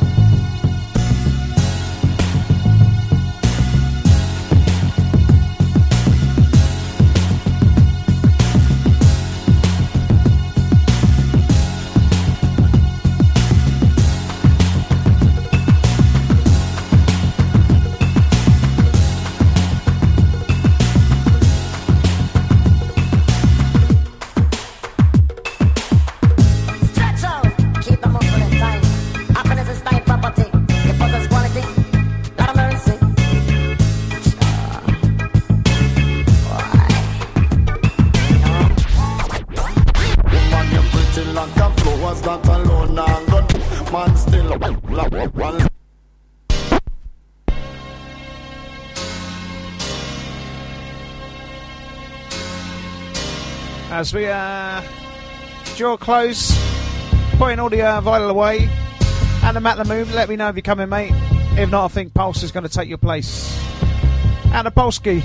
As we draw close, putting all the vinyl away, and the Matt Lamoo, let me know if you're coming, mate. If not, I think Pulse is going to take your place. And the Polski.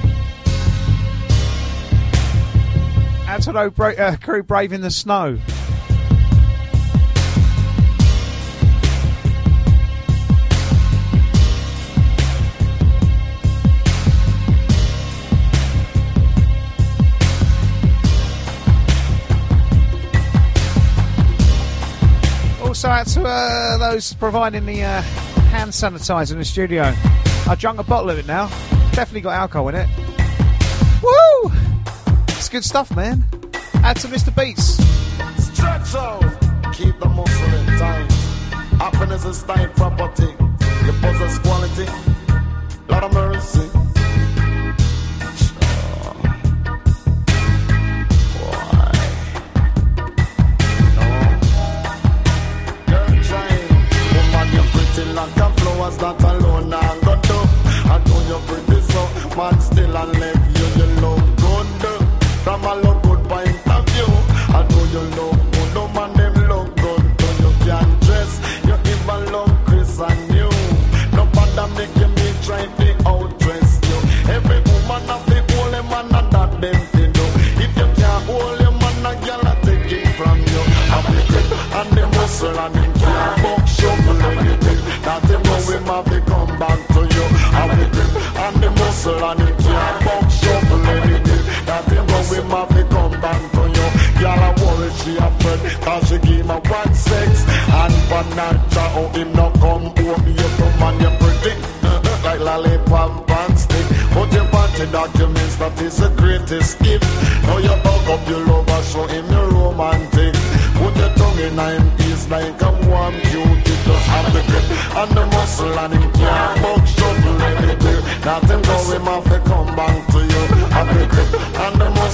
And to the crew braving the snow. Also out to those providing the hand sanitizer in the studio. I drunk a bottle of it now. Definitely got alcohol in it. Woo! It's good stuff, man. Add to Mr. Beats. Stretch out. Keep the muscle in tight. Happiness is tight property. Your possess quality. Lot of mercy. Like a flowers that alone I'm gonna do. I know you're pretty so man still and left you. You look good from a look good point of view. I know you look good, no man them look good. So you can dress, you even look Chris and you. No bother make you me try to outdress you. Every woman have the only man and that them to do. If you can't hold your man, a girl I take it from you. Have the grip and the muscle and the can't box shovel anything. That him know him have to come back to you. Have the grip and the muscle and the can't box shovel anything. That him know him have to come back to you. Girl a worry she afraid cause she give him one sex. And Panatra oh him not come home. You come and you pretty like lollipop and stick. But your party documents that is the greatest gift. Now you hug up your lover, show him your romantic. Put your tongue in him ears like a warm cutie. Just have the grip and the muscle and him can't box shovel anything. Nothing go him have to come back to you. Have the grip and the muscle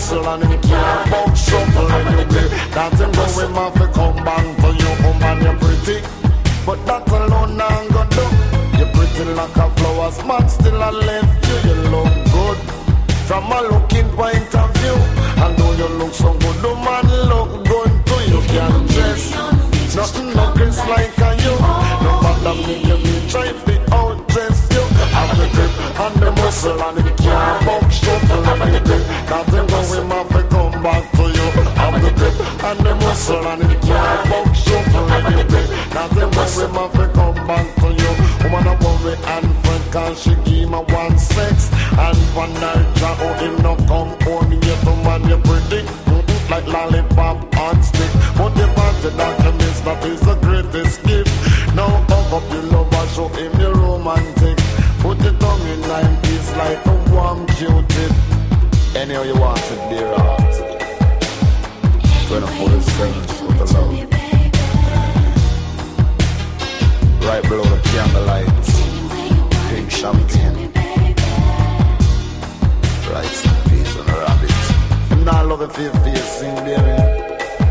muscle and him can't buck shuffle anyway. That him go him have to come back for you, woman, you're pretty. But that alone now go do. You're pretty like a flower, smart still I left you. You look good from a looking point of view. And though you look so good, the man look good too. You can't dress, nothing no Chris like a you. No matter me, you try to out-dress you. Have the grip and the muscle and it can't buck shuffle anything. That him go him have to come back to you. Have the grip and the muscle and it can't buck shuffle anything. That him go him have to come back to you. Woman a worry and friend cause she give me one sex. And one night oh him no come home yet to man you pretty. Like lollipop on stick. But the party documents that is the greatest gift. Now hug up your lover, show him your romantic. Put your tongue in line, it's like a warm Q-tip. Anyhow you want it, dear heart. 24/7 with the love. Right below the candlelight, pink champagne. Rice and peas and a rabbit. I'm not loving for your face, sing, baby.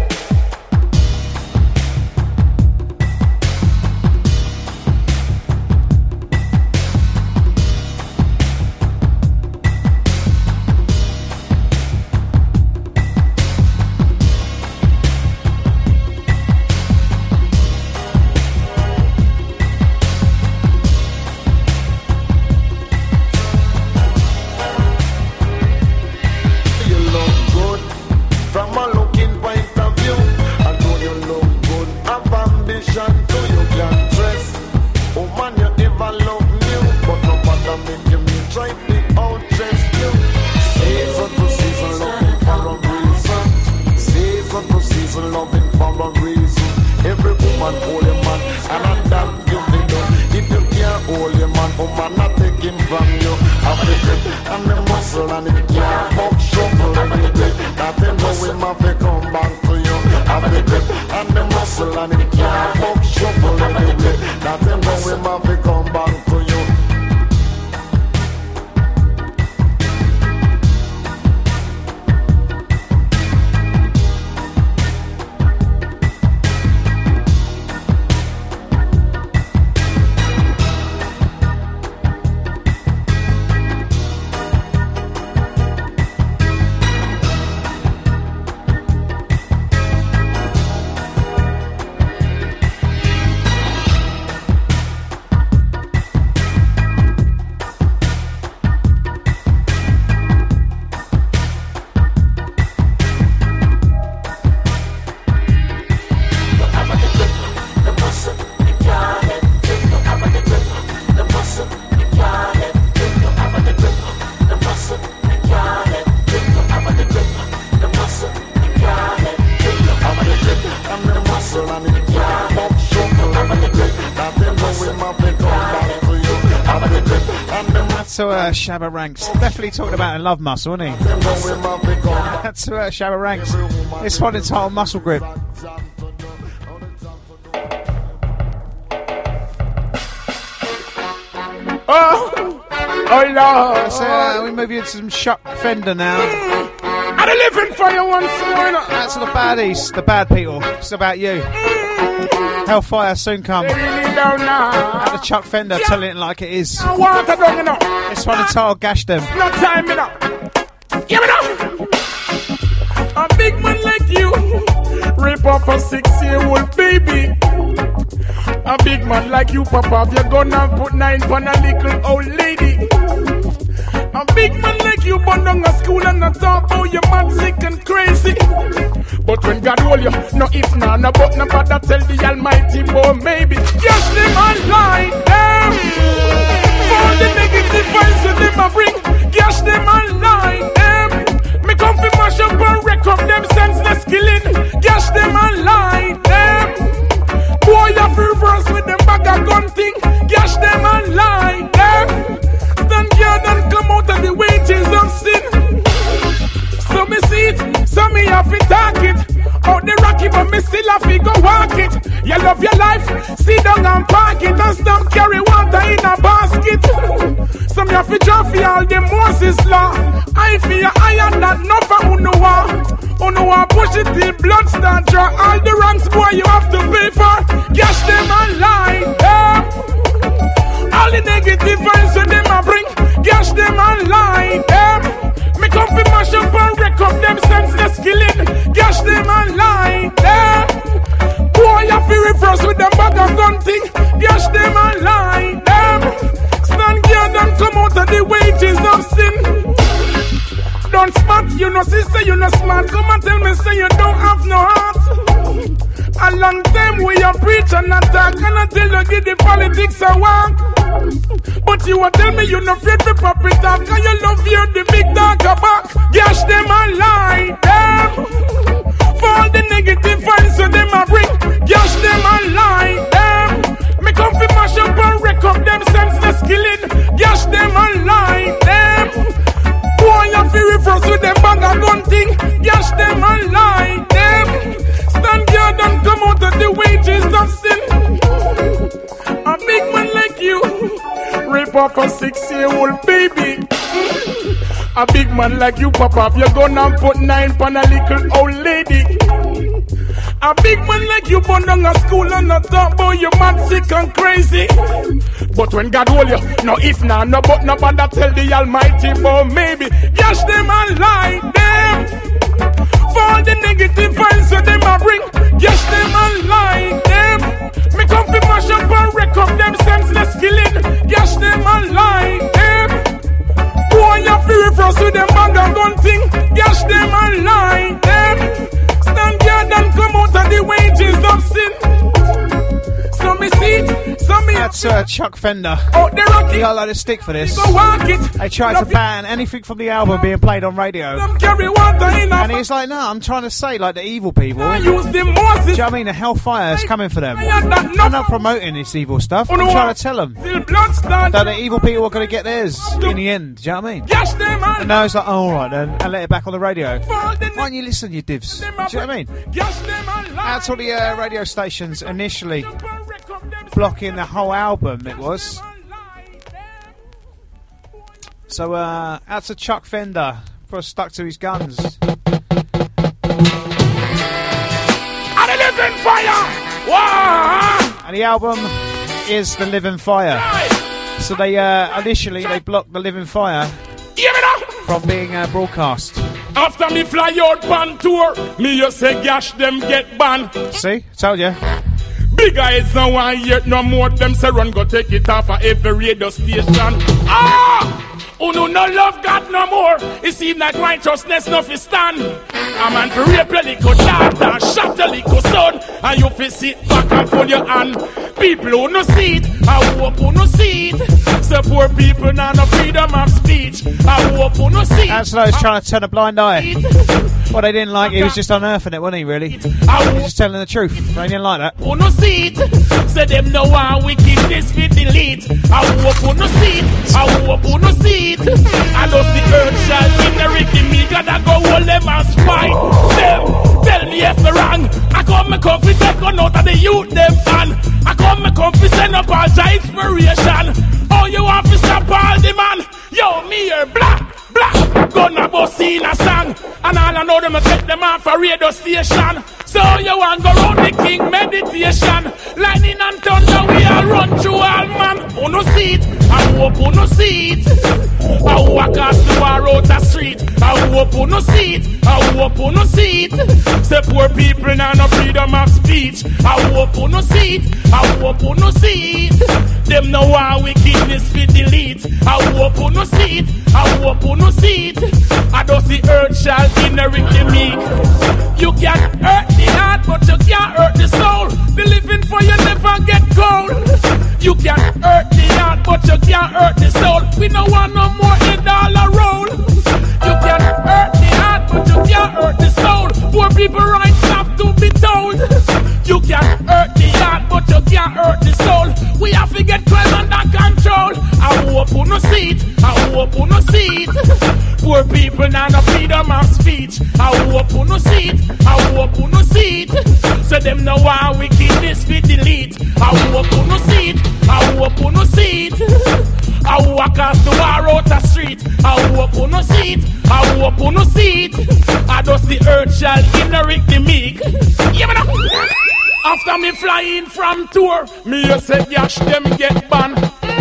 To Shabba Ranks. Definitely talking about a love muscle, isn't he? That's Shabba Ranks. This one entitled Muscle Grip. Oh Lord. So we move you into some Chuck Fender now. I'm living for you once more. That's the baddies, the bad people. It's about you. Hellfire soon come. Out of Chuck Fender, telling it like it is. This one entitled Gash Them. No time, me now. Give it up. A big man like you, rape off a 6-year-old baby. A big man like you, Papa, if you're gonna put 9 on a little old lady. A big man like you, burn down a school and not talk about you mad, sick and crazy. But when God hold you, no if, no but, no bother tell the Almighty, boy, maybe. Yes, them online, them. For the negative vibes that them a bring, yes, them online, them. Me come fi mash up and wreck up them senseless killing, yes, them online, them. Boy, you reverse with them bag of gun thing, yes, them online, them. Stand here and come out of the wages of sin. So me see it, so me have to talk it. Out the rocky, but me still have to go walk it. You love your life, sit down and park it. And stop carry water in a basket. Some you have to draw for all the Moses law. I fear iron that no for Uno want push it till blood start draw. All the ranks boy you have to pay for. Gash them and lie. All the negative vibes so them a bring. Gash them and lie. Me come fi mash up and wreck up them senseless killing. Gash them and lie. Boy you fi reverse with them bag of gun thing. Gash them and lie. Stand guard and come out of the wages of sin. Don't smart, you know, sister, you know smart. Come and tell me, say you don't have no heart. A long time we a preach and attack, and until you give the politics a walk. But you will tell me you no afraid to pop it off, cause you love you the big dog a back. Gash them and lie them. For all the negative vibes so them a bring. Gash them and lie them. Me come fi mash up and wreck up them senseless killing. Gash them and lie them. Boy, you feel reverse with them bag of gun thing. Gash them and lie them. Stand guard and come out of the wages of sin. A big man like you rape off a 6-year-old baby. A big man like you pop off your gun and put 9 on a little old lady. A big man like you burn down a school and not talk boy, you mad, sick and crazy. But when God hold you, no if nah, no but nobody tell the Almighty, but maybe gash them and lie them. For all the negative vibes so them a bring, gash them and lie them. Me come fi mash up and wreck up them senseless killing. Gash them and lie them. Boy you fi reverse with them bag of gun thing. Gash them and lie them. Stand guard and come out of the wages of sin. So me see it, so me. That's Chuck Fender. Oh, they rock it. He got a load of stick for this. Go walk it. They tried to ban anything from the album being played on radio. And he's like, no, I'm trying to say, like, the evil people. Do you know what I mean? The hellfire is coming for them. I'm not promoting this evil stuff. I'm trying to tell them that the evil people are going to get theirs in the end. Do you know what I mean? And now it's like, oh, all right then, and let it back on the radio. Why don't you listen, you divs? Do you know what I mean? Out to the radio stations initially blocking the whole album, it was. So, out to Chuck Fender for stuck to his guns. And a living fire! Whoa! And the album is The Living Fire. So they initially they blocked The Living Fire from being broadcast. After me fly out pan tour, me you say gash them get banned. See? Told you. Big eyes no one yet no more. Them say run go take it off of every radio station. Ah! Uno no love God no more. It seem like righteousness no fi stand. A man fi rape your little daughter, shot your little son, and you fi sit back and fold your hand. People who no see it, I hope who no see it. So poor people now no freedom of speech. I hope who no see it. That's like he's trying to turn a blind eye. What they didn't like, he was just unearthing it, wasn't he, really? He was just telling the truth. They didn't like that. Who no see it? Say them no one wickedness fit delete. I hope who no see it. I hope who no see it. I lost the earth shall inherit the me. Gotta go hold them and spite them. Tell me if me wrong. I come me come fi take on out of the youth them fan. I come me come fi send up all the inspiration. Oh, you want to stop all the man? Yo, me here black. Gonna bust in a song. And all I know them I take them off a radio station. So you want go round the king meditation. Lightning and thunder we all run through all man. Who no see it? I hope who no see it. I walk across the war out the street. I hope who no see it. I hope who no see it. Say poor people now no freedom of speech. I hope who no see it. I hope who no see it. Them no want wickedness be delete. I hope who no see it. I hope who no see it. I don't see earth shall inherit the meek. You can hurt the heart, but you can't hurt the soul. The living for you never get cold. You can hurt the heart, but you can't hurt the soul. We no want no more $1 roll. You can hurt the heart, but you can't hurt the soul. Poor people rights have to be told. You can hurt the heart, but you can't hurt the soul. We have to get crime under control. I hope you no see it. I hope you no see it. Poor people now no freedom of speech. I hope you no see it. I hope you no see it. So them no want wickedness be delete. I hope you no see it. I hope you no see it. I walk across the war out the street. I walk on no seat. I walk on no seat. I does the earth shall inherit the meek. Yeah, man. After me flying from tour, me just say yash them get banned.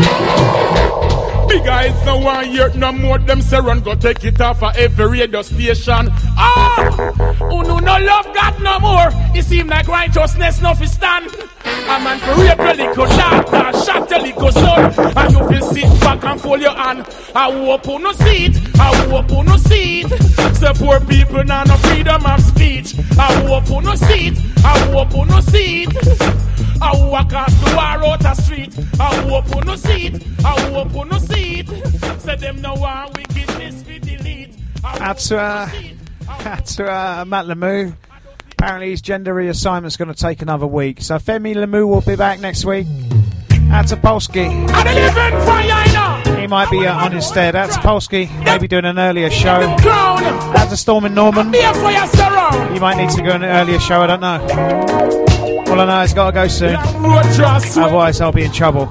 Big eyes no one hear no more. Them say run go take it off of every radio station. Who no love God no more. It seem like righteousness no fi stand. A man for rape your little daughter, shot your little son, and you will sit back and fold your hand. I hope on no seat, I hope on no seat. So poor people now no freedom of speech. I hope on no seat, I hope on no seat. I walk across the war out the street. I hope on no seat, I hope on no seat. Say them no one wickedness we delete. Out to Matt Lemieux. Apparently his gender reassignment's going to take another week. So Femi Lemieux will be back next week. Out to Polsky. He might be on instead. Out to Polsky. Maybe doing an earlier show. Out to Stormin Norman. He might need to go on an earlier show. I don't know. All I know is got to go soon. Otherwise I'll be in trouble.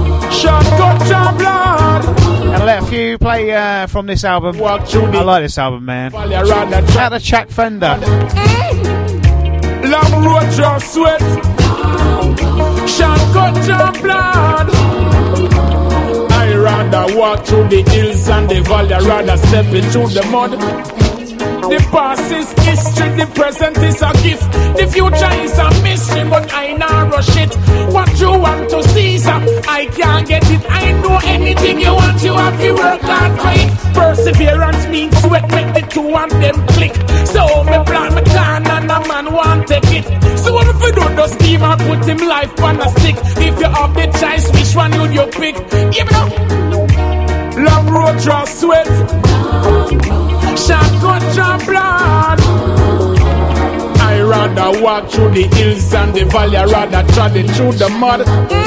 And let a few play from this album. I like this album, man. Out to Chuck Fender. Long road draw sweat, shan't cut your blood. I rather walk through the hills and the valley, I rather step into the mud. The past is history, the present is a gift. The future is a mystery, but I not rush it. What you want to see, sir, I can't get it. I know anything you want, you have to work hard for it. Perseverance means sweat, make the two and them click. So me plan me can and a man want take it. So what if you do the scheme and put him life on a stick? If you have the choice, which one would you pick? Give me up. Long road draw sweat, shan't cut your blood. I rather walk through the hills and the valley, I rather trod it through the mud.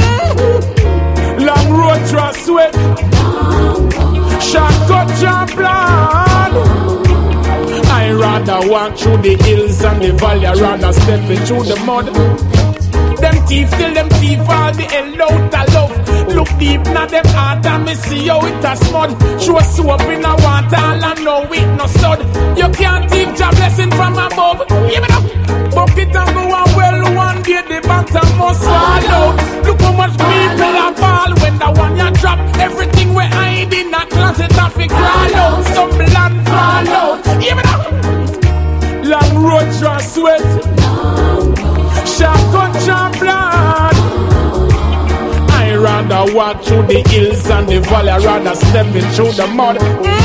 Long road draw sweat, shan't cut your blood. I rather walk through the hills and the valley, I rather step it through the mud. Them thief till them thief all the hell out of love. Look deep na them heart and me see how it a smud. Show soap in a water and no it no sod. You can't thief your blessing from above. Give it up. Bucket and go on well one day the bottom must swallow. Look how much people are fall when the one you drop. Everything we hide in a closet traffic crawl out. Some land fall out. Give it up. Long road draw sweat. Shall cut your blood. I rather walk through the hills and the valley, I rather step in through the mud.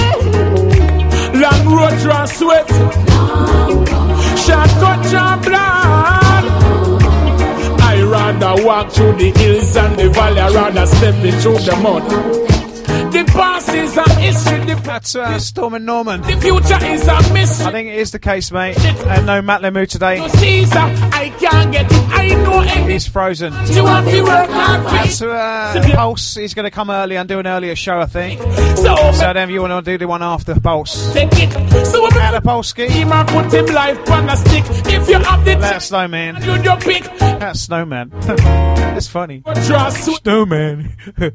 Long road draw sweat. Shall cut your blood. I rather walk through the hills and the valley, I rather step in through the mud. The past is a history. That's Stormin Norman. The future is a mystery. I think it is the case, mate. No Matt Lemieux today. Caesar, I can't get it. I know he's frozen. You have to work hard. That's Pulse. He's going to come early and do an earlier show, I think. So then if you want to do the one after Pulse. Take it. So out of Polsky. Put him life on a stick. If you have the that's Snowman. You pick. That's Snowman. It's funny. Snowman.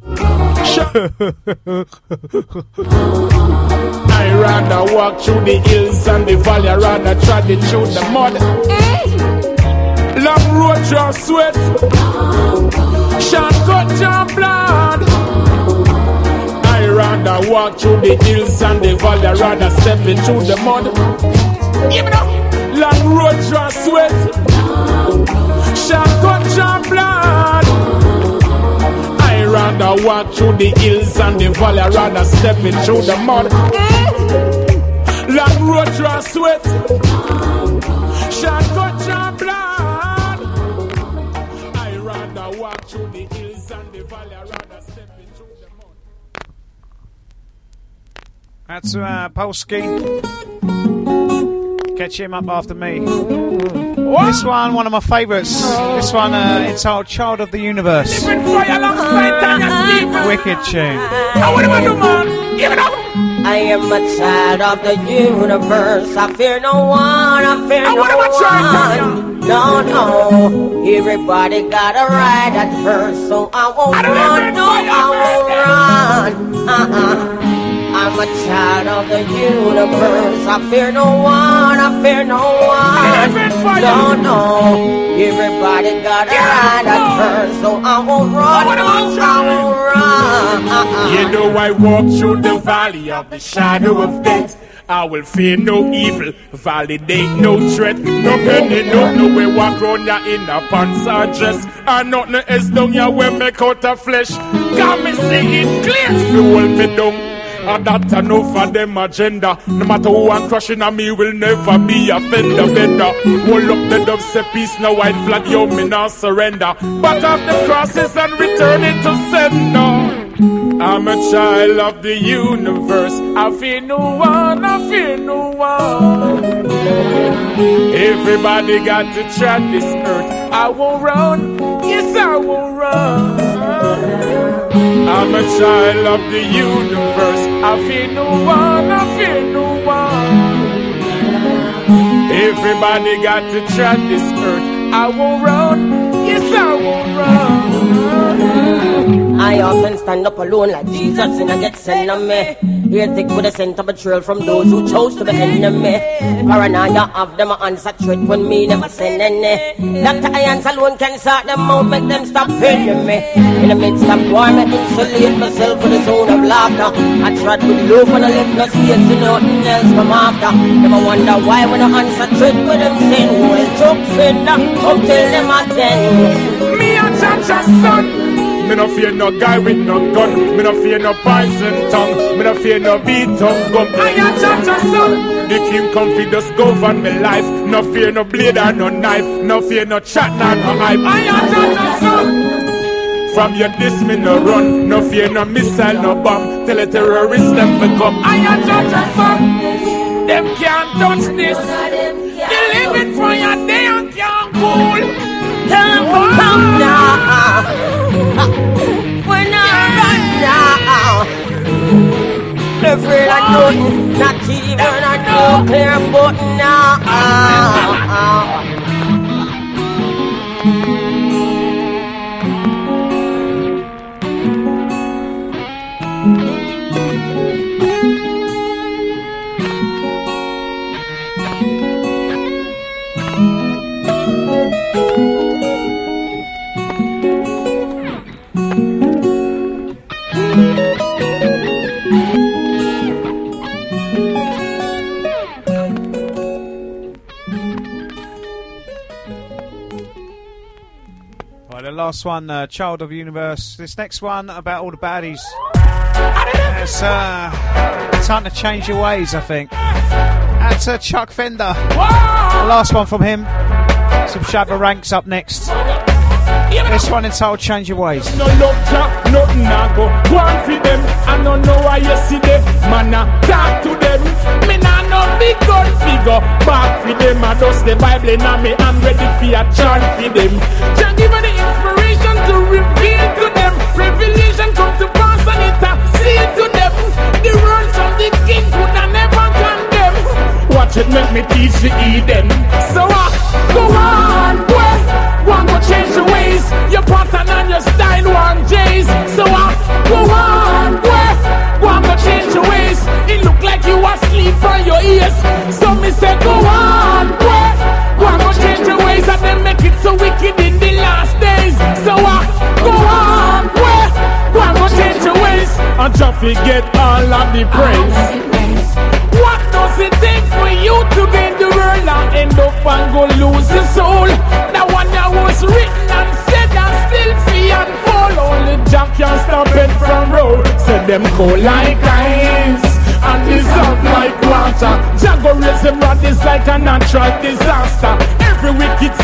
I rather walk through the hills and the valley, I rather trod it through the mud. Long road draw sweat, shan't cut your blood. I rather walk through the hills and the valley, I rather step it through the mud. Give it up. Long road draw sweat, shan't cut your blood. I rather walk through the hills and the valley, I rather step it through the mud. Long road draw sweat, shan't cut your blood. I rather walk through the hills and the valley, I rather step it through the mud. That's Polsky. Catch him up after me. What? This one of my favourites. This one entitled Child of the Universe. Wicked tune. What am I doing, man? Give it up. I am a child of the universe. I fear no one. I fear no one. No, no, everybody got a right at first, so I won't run, no, I won't run. I'm a child of the universe. I fear no one, I fear no one. No, no, everybody got a right at first, so I won't run, no, I won't run. You know I walk through the valley of the shadow of death. I will fear no evil, validate no threat. No penny, no way walk round ya in a pants or dress. And nothing else down ya will make out of flesh. Got me see it clear, fuel me down. And that I know for them agenda. No matter who I'm crushing on me will never be a fender bender. Hold up the dove, say peace, no white flag, yo, me not surrender. Back off the crosses and return it to sender. I'm a child of the universe. I fear no one, I fear no one. Everybody got to tread this earth. I won't run, yes I won't run. I'm a child of the universe. I fear no one, I fear no one. Everybody got to tread this earth. I won't run, yes I won't run. I often stand up alone like Jesus in a Gethsemane. Here thick with a scent of betrayal from those who chose to be enemy. Paranoia of them answer threat when me never send any. Dr. Irons alone can sort them out, make them stop feeling me. In the midst of war, I insulate myself with a zone of laughter. I tried with love when I left no space to nothing else come after. Never wonder why when I answer threat with them saying, well, choke fender, come tell them again. Me a Jaja's son. Me no fear no guy with no gun. Me no fear no poison tongue. Me no fear no beat up gum. I am Jaja's son. The king come feed us govern me life. No fear no blade or no knife. No fear no chat nor no hype. I am Jaja's son. From your diss me no run. No fear no missile no bomb. Tell a terrorist them to come. I am Jaja's son. Them can't touch this. They live in fire. They can't cool. Tell them to come now. When I run now, they're afraid of nothing, not even a nuclear button now. Last one, Child of Universe. This next one about all the baddies. It's time to change your ways, I think. That's Chuck Fender. The last one from him. Some Shabba Ranks up next. This one entitled Change Your Ways. No love chat, nothing I go. Go on for them. I don't know why you see them. Man, I talk to them. Me nah no big gun figure. Back for them. I dust the Bible in me. I'm ready for a chant for them. Just give me the inspiration to reveal to them. Revelation come to pass and it a seal to them. The words of the king could I never condemn. Watch it make me teach the Eden. So go on, boy. One go change the ways. Your pattern and your style one J's. So go on, boy. One go change the ways. It look like you asleep from your ears. So me say go on, boy. One go change the ways and then make it so wicked in the last days. So go on, boy. One go change the ways. And just forget all of the praise. What does it take for you to gain the world and end up and go lose your soul? That one that was written and said and still free and fall. Only Jack can stop it from roll. Said them go like ice and dissolve like water. Jack go raise them rod is like a natural disaster. Every wicked